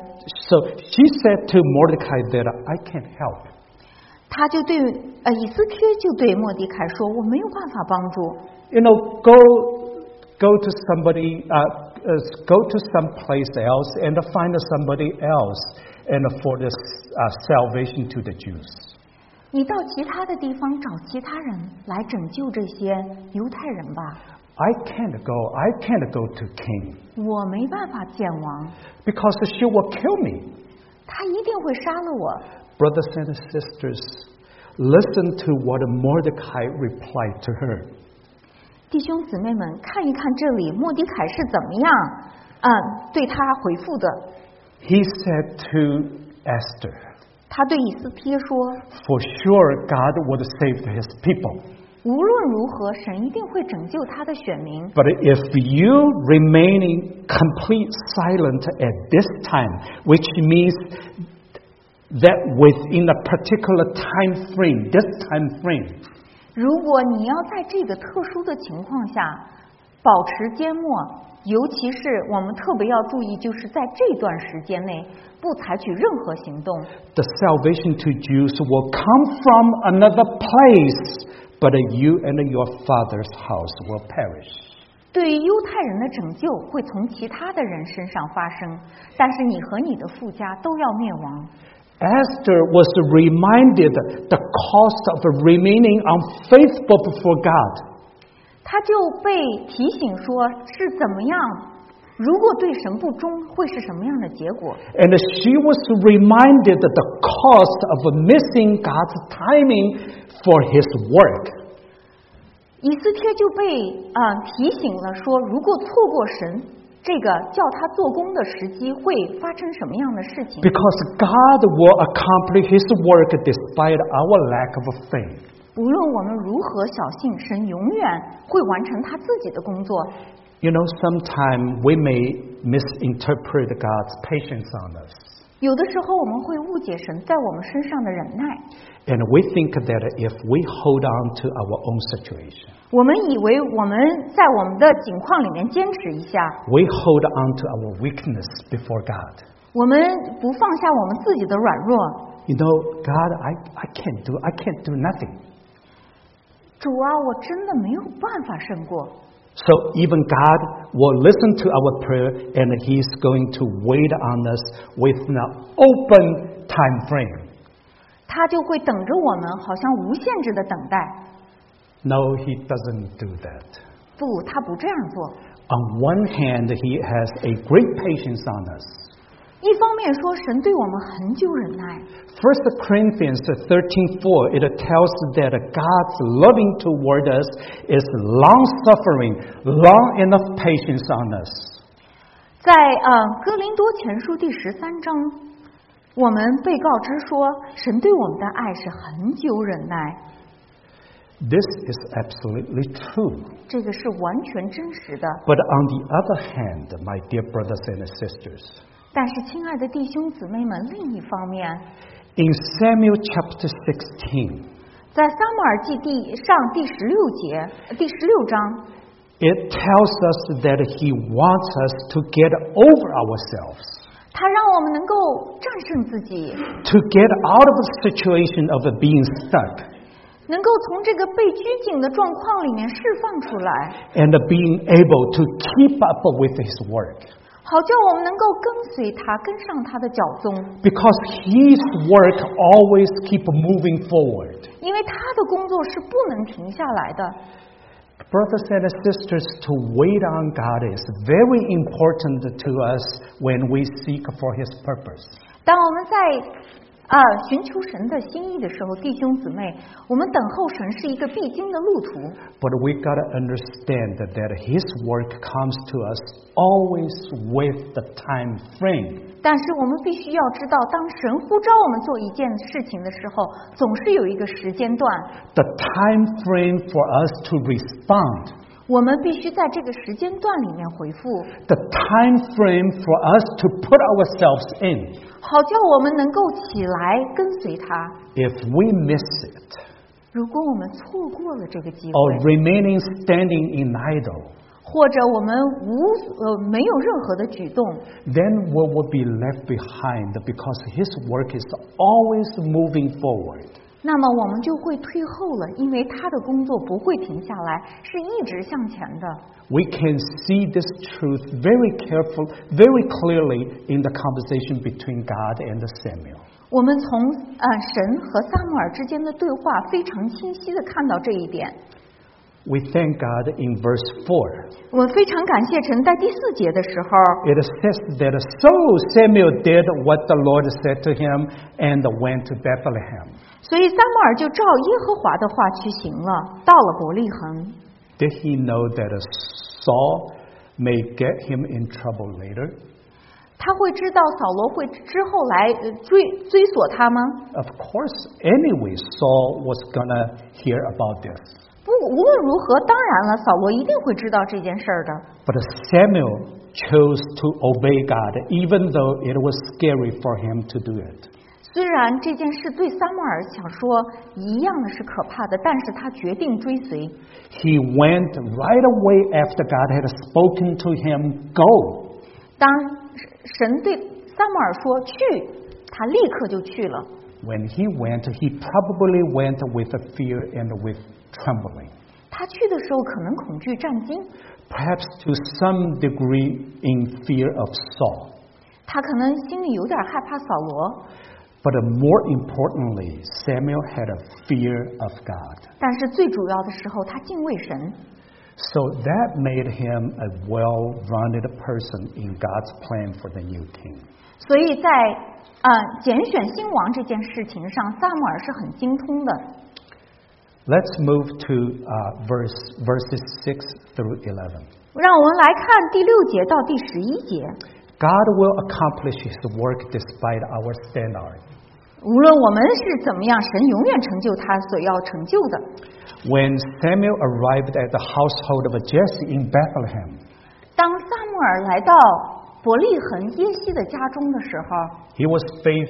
said to Mordecai that I can't help. 他就对以斯帖就对莫迪凯说：“我没有办法帮助。 You know, go to somebody, go to someplace else and find somebody else, and for this salvation to the Jews. 你到其他的地方找其他人来拯救这些犹太人吧。 I can't go to king 我没办法见王， because she will kill me. 他一定会杀了我。 Brothers and sisters, listen to what Mordecai replied to her. 弟兄姊妹们，看一看这里末底改是怎么样对他回复的。 He said to Esther, 他对以斯帖说， for sure God would save his people. 无论如何，神一定会拯救他的选民。 But if you remaining complete silent at this time, which means that within a particular time frame, this time frame, 如果你要在这个特殊的情况下保持缄默，尤其是我们特别要注意，就是在这段时间内不采取任何行动， the salvation to Jews will come from another place, but you and your father's house will perish. 对于犹太人的拯救会从其他的人身上发生，但是你和你的父家都要灭亡。 Esther was reminded the cost of remaining unfaithful before God. 他就被提醒说是怎么样，如果对神不忠，会是什么样的结果。 And she was reminded the cost of missing God's timing for his work. 以斯帖就被提醒了说，如果错过神这个叫他做工的时机，会发生什么样的事情？ Because God will accomplish his work despite our lack of faith. 无论我们如何小信，神永远会完成他自己的工作。 You know, sometimes we may misinterpret God's patience on us. 有的时候我们会误解神在我们身上的忍耐， And we think that if we hold on to our own situation, 我们以为我们在我们的境况里面坚持一下， we hold on to our weakness before God. 我们不放下我们自己的软弱。 You know, God, I can't do nothing. 主啊，我真的没有办法胜过。 So even God will listen to our prayer and he's going to wait on us with an open time frame. 他就会等着我们，好像无限制的等待。 No, he doesn't do that. 不，他不这样做。 On one hand, he has a great patience on us. 一方面说，神对我们很久忍耐。 1 Corinthians 13:4, it tells that God's loving toward us is long-suffering, long enough patience on us. 在哥林多前书第13章，我们被告知说，神对我们的爱是很久忍耐， This is absolutely true. 这个是完全真实的。 But on the other hand, my dear brothers and sisters, 但是，亲爱的弟兄姊妹们，另一方面， in Samuel chapter 16, 在撒母耳记上第16章， it tells us that he wants us to get over ourselves, 他让我们能够战胜自己， to get out of the situation of being stuck, 能够从这个被拘谨的状况里面释放出来， and being able to keep up with his work. 好叫我们能够跟随他，跟上他的脚踪， Because his work always keep moving forward. 因为他的工作是不能停下来的。 Brothers and sisters, to wait on God is very important to us when we seek for his purpose. 当我们在寻求神的心意的时候，弟兄姊妹，我们等候神是一个必经的路途。 But we got to understand that his work comes to us always with the time frame. 但是我们必须要知道，当神呼召我们做一件事情的时候，总是有一个时间段。 The time frame for us to respond. 我们必须在这个时间段里面回复， The time frame for us to put ourselves in. 好叫我们能够起来跟随他。 If we miss it, 如果我们错过了这个机 or 会， remaining standing in idle, 或者我们没有任何的举动， then we will be left behind because his work is always moving forward. 那么我们就会退后了，因为他的工作不会停下来，是一直向前的。 We can see this truth very clearly in the conversation between God and Samuel. 我们从神和撒母耳之间的对话非常清晰的看到这一点。 We thank God in verse 4. 我们非常感谢神，在第4节的时候 It says that so Samuel did what the Lord said to him and went to Bethlehem. 所以撒母耳就照耶和华的话去行了，到了伯利恒。 Did he know that Saul may get him in trouble later? 他会知道扫罗会之后来追索他吗？ Of course, anyway, Saul was gonna hear about this. 不，无论如何，当然了，扫罗一定会知道这件事儿的。 But Samuel chose to obey God, even though it was scary for him to do it. 虽然这件事对撒母耳想说一样的是可怕的，但是他决定追随。 He went right away after God had spoken to him, go. 当神对撒母耳说去，他立刻就去了。 When he went, he probably went with fear and with trembling. 他去的时候可能恐惧战惊， Perhaps to some degree in fear of Saul. 他可能心里有点害怕扫罗， But more importantly, Samuel had a fear of God. 但是最主要的时候，他敬畏神。 So that made him a well-rounded person in God's plan for the new king. 所以在拣选新王这件事情上，撒母耳是很精通的。 Let's move to verses 6 through 11. 让我们来看第6节到第11节。 God will accomplish his work despite our standard. 无论我们是怎么样，神永远成就他所要成就的。 When Samuel arrived at the household of Jesse in Bethlehem, 当撒母耳来到伯利恒耶西的家中的时候， he was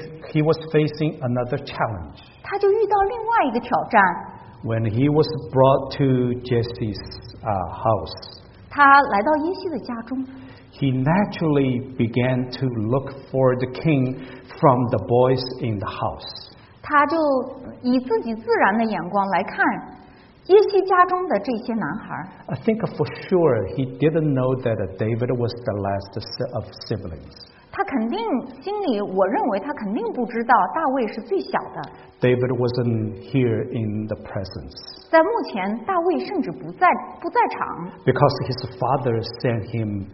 facing another challenge. 他就遇到另外一个挑战。 When he was brought to Jesse's house, 他来到耶西的家中， he naturally began to look for the king from the boys in the house. 他就以自己自然的眼光来看耶西家中的这些男孩。 I think for sure he didn't know that David was the last of siblings. 他肯定心里，我认为他肯定不知道大卫是最小的。 David wasn't here in the presence 在目前，大卫甚至不在场， because his father sent him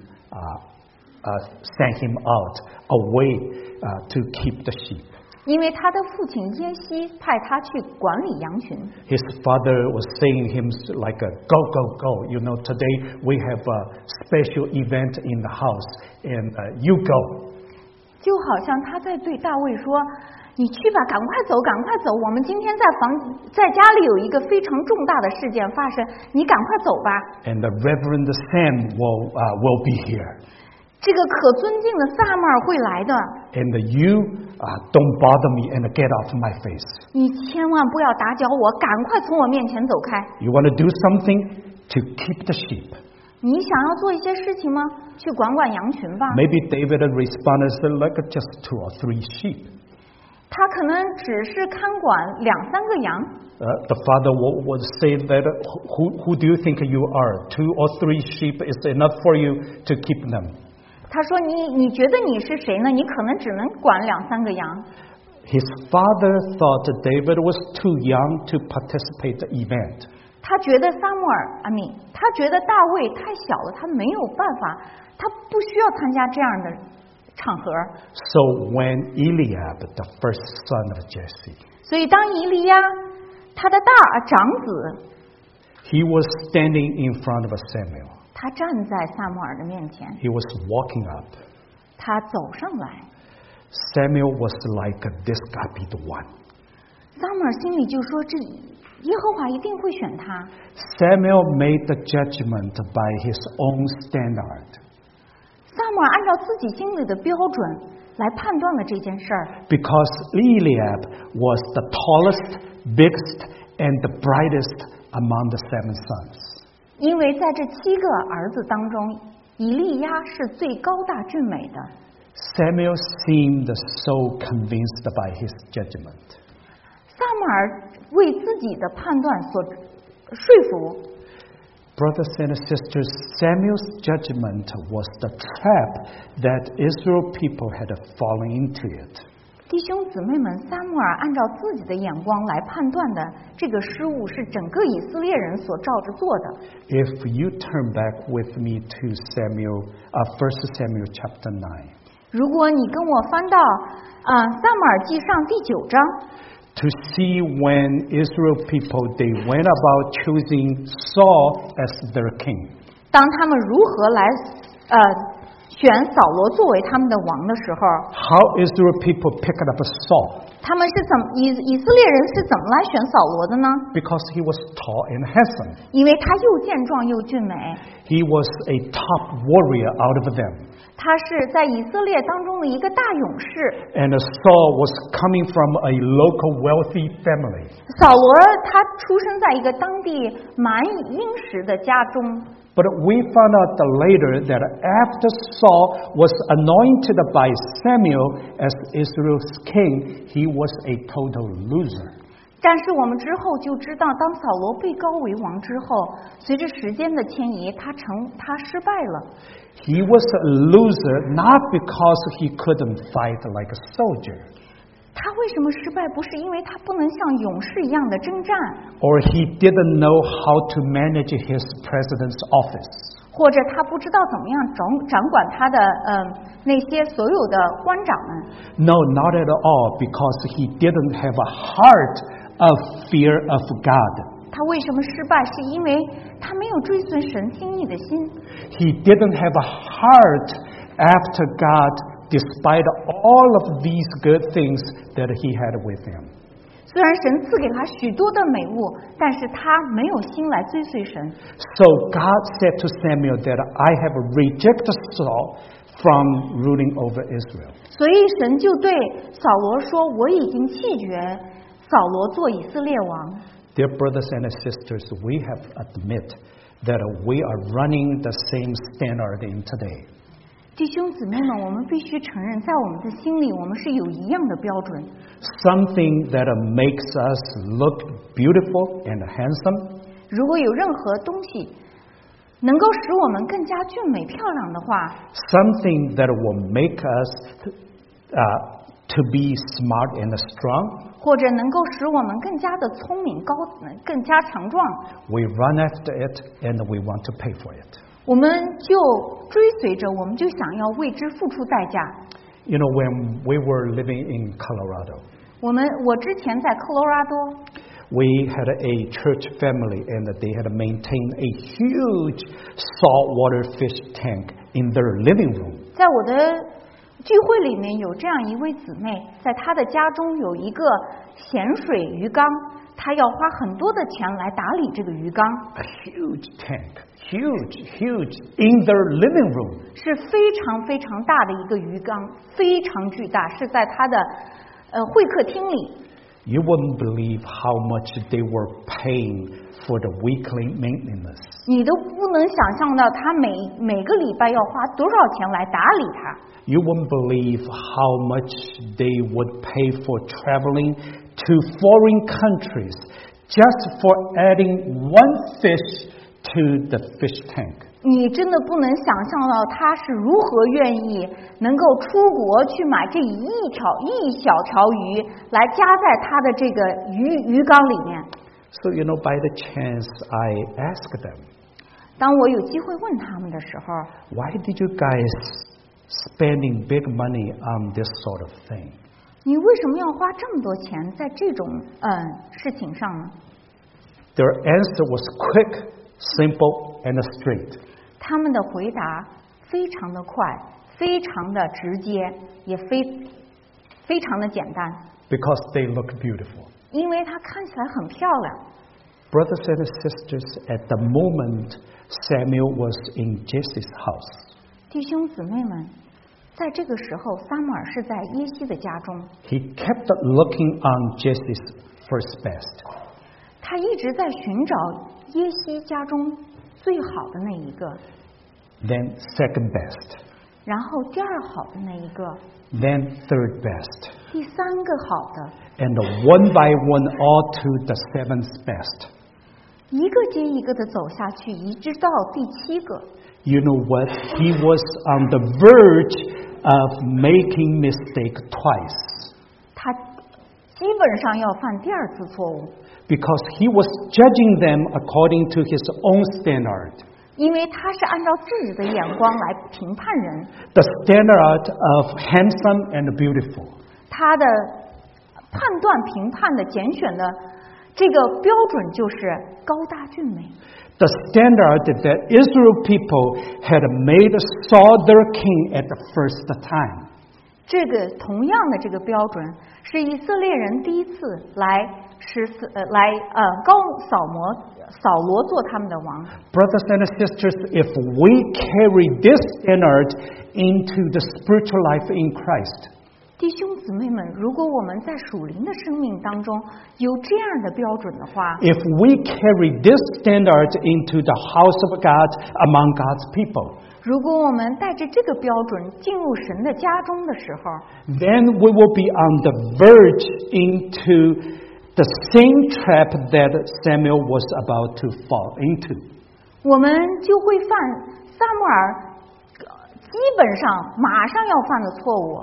out away to keep the sheep. 因为他的父亲耶西派他去管理羊群。 His father was saying him like go, go, go. You know, today we have a special event in the house and you go. 就好像他在对大卫说：“你去吧，赶快走，赶快走！我们今天在家里有一个非常重大的事件发生，你赶快走吧。” And the Reverend Sam will be here. 这个可尊敬的撒母耳会来的， And you don't bother me and get off my face. 你千万不要打搅我，赶快从我面前走开。 You want to do something to keep the sheep. 你想要做一些事情吗？去管管羊群吧。 Maybe David responded like just 2 or 3 sheep. 他可能只是看管2、3个羊。 The father would say that who do you think you are? 2 or 3 sheep is enough for you to keep them. 他说你觉得你是谁呢？你可能只能管2、3个羊。 His father thought that David was too young to participate the event. 他觉得撒母耳他觉得大卫太小了，他没有办法，他不需要参加这样的场合。 So when Eliab, the first son of Jesse, 所以当以利亚他的长子， he was standing in front of Samuel. 他站在撒母耳的面前， He was walking up. 他走上来， Samuel was like, this guy be the one. 撒母耳心里就说：这耶和华一定会选他。 Samuel made the judgment by his own standard. 撒母耳按照自己心里的标准来判断了这件事儿， Because Eliab was the tallest, biggest, and the brightest among the 7 sons. 因为在这7个儿子当中，以利亚是最高大俊美的。 Samuel seemed so convinced by his judgment. 撒母耳为自己的判断所说服。 Brothers and sisters, Samuel's judgment was the trap that Israel people had fallen into it. 弟兄姊妹们，撒母耳按照自己的眼光来判断的这个失误是整个以色列人所照着做的。 If you turn back with me to 1 Samuel chapter 9. 如果你跟我翻到撒母耳记上第9章， To see when Israel people they went about choosing Saul as their king. 当他们如何来选扫罗作为他们的王的时候， How Israel people picked up Saul? 他们是以色列人是怎么来选扫罗的呢？ Because he was tall and handsome. 因为他又健壮又俊美， He was a top warrior out of them. 他是在以色列当中的一个大勇士。 And Saul was coming from a local wealthy family. 扫罗他出生在一个当地蛮殷实的家中。 But we found out later that after Saul was anointed by Samuel as Israel's king, he was a total loser. 但是我们之后就知道，当扫罗被膏为王之后，随着时间的迁移，他失败了。 He was a loser not because he couldn't fight like a soldier, 他为什么失败？不是因为他不能像勇士一样的征战， or he didn't know how to manage his president's office. 或者他不知道怎么样掌管他的那些所有的官长们。 No, not at all, because he didn't have a heart of fear of God. 他为什么失败？是因为他没有追随神心意的心。 He didn't have a heart after God despite all of these good things that he had with him. 虽然神赐给他许多的美物，但是他没有心来追随神。 So God said to Samuel that I have rejected Saul from ruling over Israel. 所以神就对扫罗说：“我已经弃绝扫罗做以色列王。” Dear brothers and sisters, we have admit that we are running the same standard in today. 弟兄姊妹们，我们必须承认，在我们的心里，我们是有一样的标准。 Something that makes us look beautiful and handsome. 如果有任何东西能够使我们更加俊美漂亮的话， Something that will make us to be smart and strong. 或者能够使我们更加的聪明更加强壮， We run after it and we want to pay for it. 我们就追随着，我们就想要为之付出代价。 You know, when we were living in Colorado, 我之前在科罗拉多， we had a church family and they had maintained a huge saltwater fish tank in their living room. 在我的聚会里面有这样一位姊妹，在她的家中有一个咸水鱼缸，她要花很多的钱来打理这个鱼缸。 A huge tank, huge, in their living room. 是非常非常大的一个鱼缸，非常巨大，是在她的会客厅里。 You wouldn't believe how much they were paying for the weekly maintenance. 你都不能想象到她每个礼拜要花多少钱来打理它。 You wouldn't believe how much they would pay for traveling to foreign countries just for adding one fish to the fish tank. 你真的不能想象到他是如何愿意能够出国去买这一小条鱼来加在他的这个鱼缸里面。 So, you know, by the chance, I asked them, 当我有机会问他们的时候， why did you guys spending big money on this sort of thing? 你为什么要花这么多钱在这种事情上呢？ Their answer was quick, simple, and straight. 他们的回答非常的快，非常的直接，也非常的简单。 Because they look beautiful. 因为它看起来很漂亮。 Brothers and sisters, at the moment, Samuel was in Jesse's house. 弟兄姊妹们，在这个时候，撒母耳是在耶西的家中。 He kept looking on Jesse's first best. 他一直在寻找耶西家中最好的那一个， Then second best. 然后第二好的那一个， Then third best. 第三个好的， And one by one all to the seventh best. 一个接一个的走下去，一直到第7个。 You know what? He was on the verge of making mistake twice. 基本上要犯第二次错误， because he was judging them according to his own standard. 因为他是按照自己的眼光来评判人， The standard of handsome and beautiful. 他的判断评判的拣选的这个标准就是高大俊美。 The standard that Israel people had made Saul their king at the first time. 这个同样的这个标准是以色列人第一次来高扫罗做他们的王。 Brothers and sisters, if we carry this standard into the spiritual life in Christ, 弟兄姊妹们，如果我们在属灵的生命当中有这样的标准的话， if we carry this standard into the house of God among God's people, 如果我们带着这个标准进入神的家中的时候， then we will be on the verge into the same trap that Samuel was about to fall into. 我们就会犯撒母耳基本上马上要犯的错误。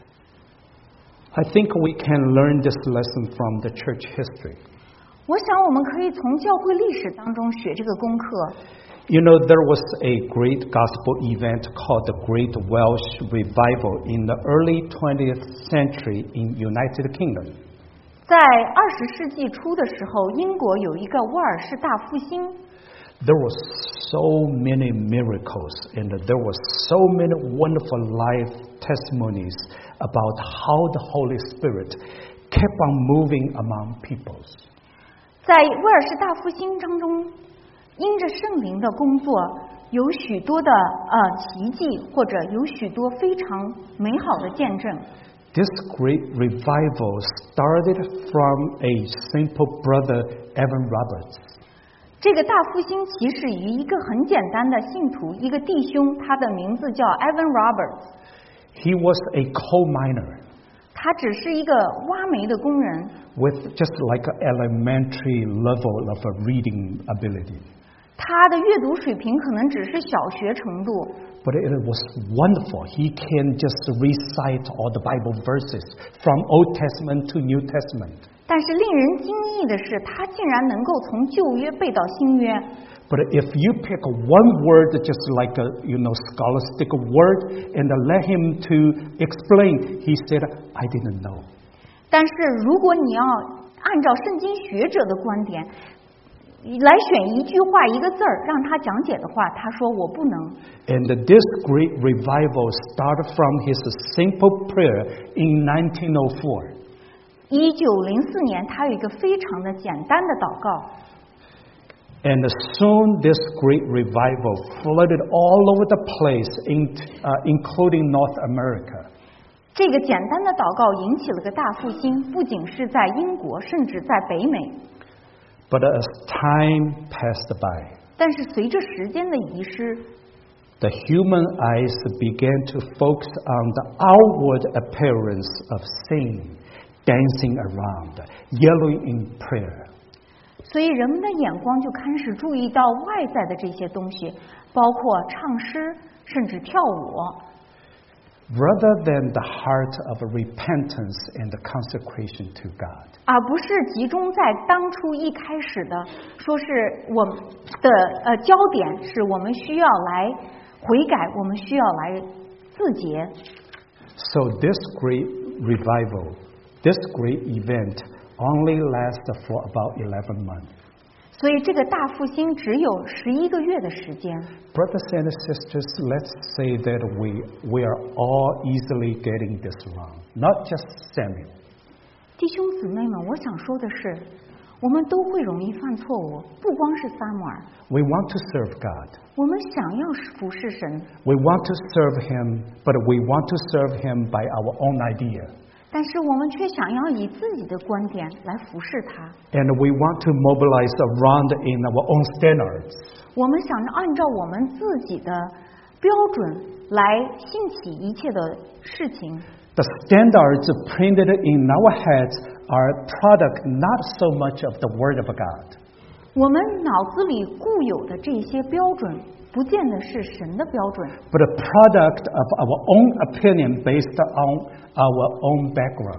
I think we can learn this lesson from the church history. 我想我们可以从教会历史当中学这个功课。 You know, there was a great gospel event called the Great Welsh Revival in the early 20th century in United Kingdom. 在20世纪初的时候，英国有一个威尔士大复兴。 There were so many miracles and there were so many wonderful life testimonies about how the Holy Spirit kept on moving among peoples. 在威尔士大复兴当中，因着圣灵的工作，有许多的奇迹，或者有许多非常美好的见证。 This great revival started from a simple brother, Evan Roberts. 这个大复兴起始于一个很简单的信徒，一个弟兄，他的名字叫 Evan Roberts。 He was a coal miner 他只是一个挖煤的工人， with just like an elementary level of a reading ability. 他的阅读水平可能只是小学程度， But it was wonderful. He can just recite all the Bible verses from Old Testament to New Testament. 但是令人惊异的是，他竟然能够从旧约背到新约。 But if you pick one word, just like a scholastic word, and let him to explain, he said, "I didn't know." 但是如果你要按照圣经学者的观点来选一句话一个字儿让他讲解的话，他说我不能。 And this great revival started from his simple prayer in 1904. 1904年，他有一个非常的简单的祷告。 And soon this great revival flooded all over the place, including North America. 这个简单的祷告引起了个大复兴，不仅是在英国，甚至在北美。 But as time passed by, 但是随着时间的遗失， the human eyes began to focus on the outward appearance of singing, dancing around, yelling in prayer. 所以人们的眼光就开始注意到外在的这些东西，包括唱诗，甚至跳舞， rather than the heart of repentance and consecration to God. 而不是集中在当初一开始的说是我们的焦点是我们需要来悔改，我们需要来自洁。 So this great revival, this great event only lasted for about 11 months. 所以这个大复兴只有11个月的时间。 Brothers and sisters, let's say that we are all easily getting this wrong, not just Samuel. 弟兄姊妹们，我想说的是，我们都会容易犯错误，不光是撒母耳。 We want to serve God. 我们想要服侍神， We want to serve Him, but we want to serve Him by our own idea. 但是我们却想要以自己的观点来服侍他。 And we want to mobilize around in our own standards. 我们想着按照我们自己的标准来兴起一切的事情。 The standards printed in our heads are a product not so much of the Word of God. 我们脑子里固有的这些标准，不见得是神的标准， but a product of our own opinion based on our own background. 而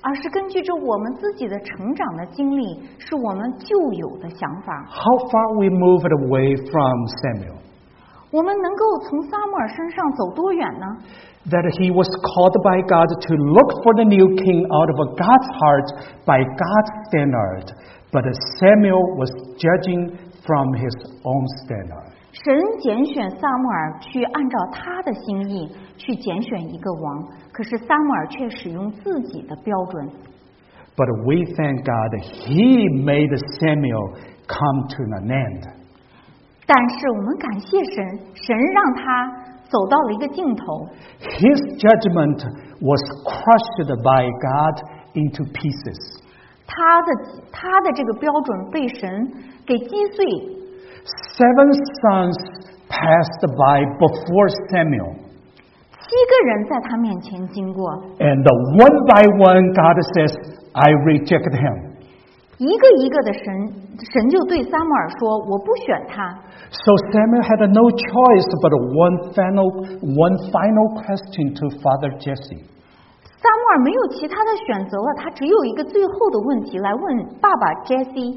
而是根据着我们自己的成长的经历，是我们旧有的想法。 How far we moved away from Samuel? 我们能够从撒母耳身上走多远呢？ That he was called by God to look for the new king out of God's heart by God's standard, but Samuel was judging from his own standard. 神拣选撒母耳去按照他的心意去拣选一个王，可是撒母耳却使用自己的标准。 But we thank God he made Samuel come to an end. 但是我们感谢神，神让他走到了一个尽头。 His judgment was crushed by God into pieces. 他的这个标准被神给击碎。 7 sons passed by before Samuel. 7个人在他面前经过， And one by one, God says, I reject him. 一个一个的神就对撒母耳说：“我不选他。” So Samuel had no choice but one final question to Father Jesse. 撒母耳没有其他的选择了，他只有一个最后的问题来问爸爸 Jesse。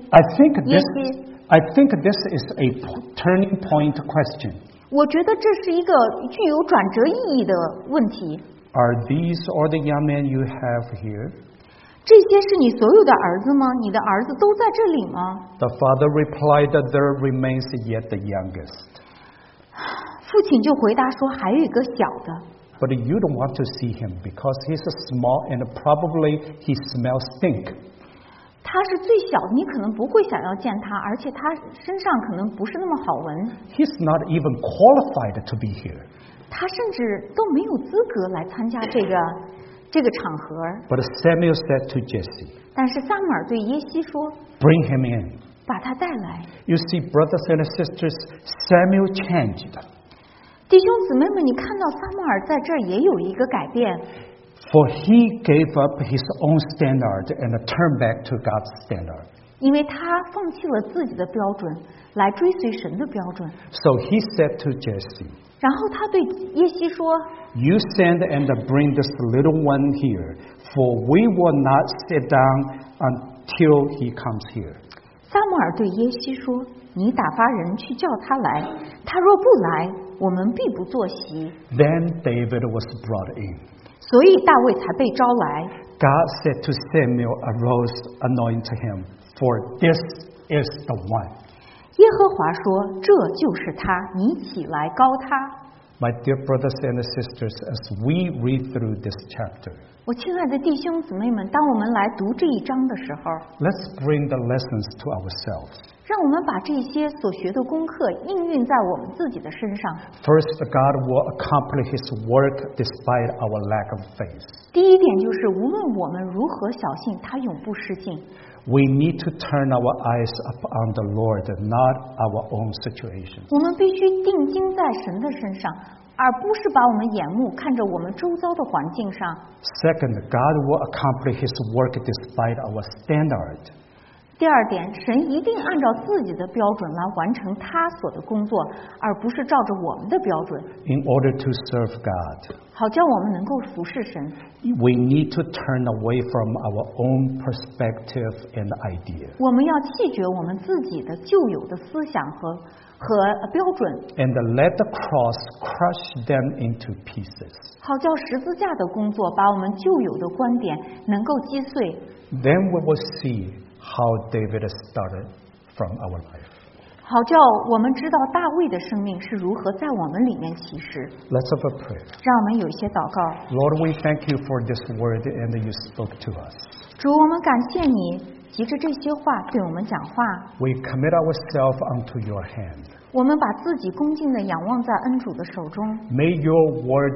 I think this is a turning point question. 我觉得这是一个具有转折意义的问题。 Are these all the young men you have here? 这些是你所有的儿子吗？你的儿子都在这里吗？ The father replied that there remains yet the youngest. 父亲就回答说：“还有一个小的。” But you don't want to see him because he's small and probably he smells stink. 他是最小的，你可能不会想要见他，而且他身上可能不是那么好闻。 He's not even qualified to be here. 他甚至都没有资格来参加这个场合。 But Samuel said to Jesse, 但是撒母耳对耶西说 bring him in. 把他带来。 You see, brothers and sisters, Samuel changed. 弟兄姊妹们，你看到撒母耳在这儿也有一个改变， For he gave up his own standard and turned back to God's standard. 因为他放弃了自己的标准，来追随神的标准。 So he said to Jesse, 然后他对耶西说 you send and bring this little one here, for we will not sit down until he comes here. 撒母耳对耶西说：“你打发人去叫他来，他若不来，我们必不坐席。” Then David was brought in. 所以大卫才被招来。 God said to Samuel, arise, anoint him, for this is the one. 耶和华说：“这就是他，你起来膏他。” My dear brothers and sisters, as we read through this chapter, 我亲爱的弟兄姊妹们，当我们来读这一章的时候， let's bring the lessons to ourselves. 让我们把这些所学的功课应用在我们自己的身上。 First, God will accomplish his work despite our lack of faith. 第一点就是，无论我们如何小信，他永不失信。 We need to turn our eyes upon the Lord, not our own situation. 我们必须定睛在神的身上，而不是把我们眼目看着我们周遭的环境上。 Second, God will accomplish his work despite our standard. 第二点，神一定按照自己的标准来完成他所的工作，而不是照着我们的标准， In order to serve God, 好叫我们能够服侍神。 we need to turn away from our own perspective and idea. 我们要弃绝我们自己的旧有的思想和标准， And let the cross crush them into pieces. 好叫十字架的工作把我们旧有的观点能够击碎。 Then we will see how David started from our life. 好叫我们知道大卫的生命是如何在我们里面起始。 Let's have a prayer. 让我们有一些祷告。 Lord, we thank you for this word and you spoke to us. 主，我们感谢你，藉着这些话对我们讲话。 We commit ourselves unto your hand. 我们把自己恭敬地仰望在恩主的手中。 May your word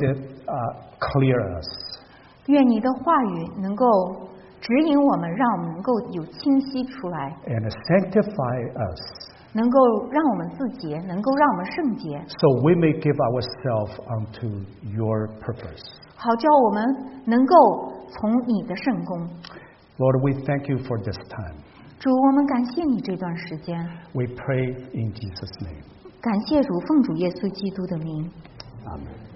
clear us. 愿你的话语能够指引我们，让我们能够有清晰出来， And sanctify us, 能够让我们自洁，能够让我们圣洁， so we may give ourselves unto your purpose. 好叫我们能够从你的圣功。 Lord, we thank you for this time. 主，我们感谢你这段时间， We pray in Jesus' name. 感谢主，奉主耶稣基督的名。 Amen.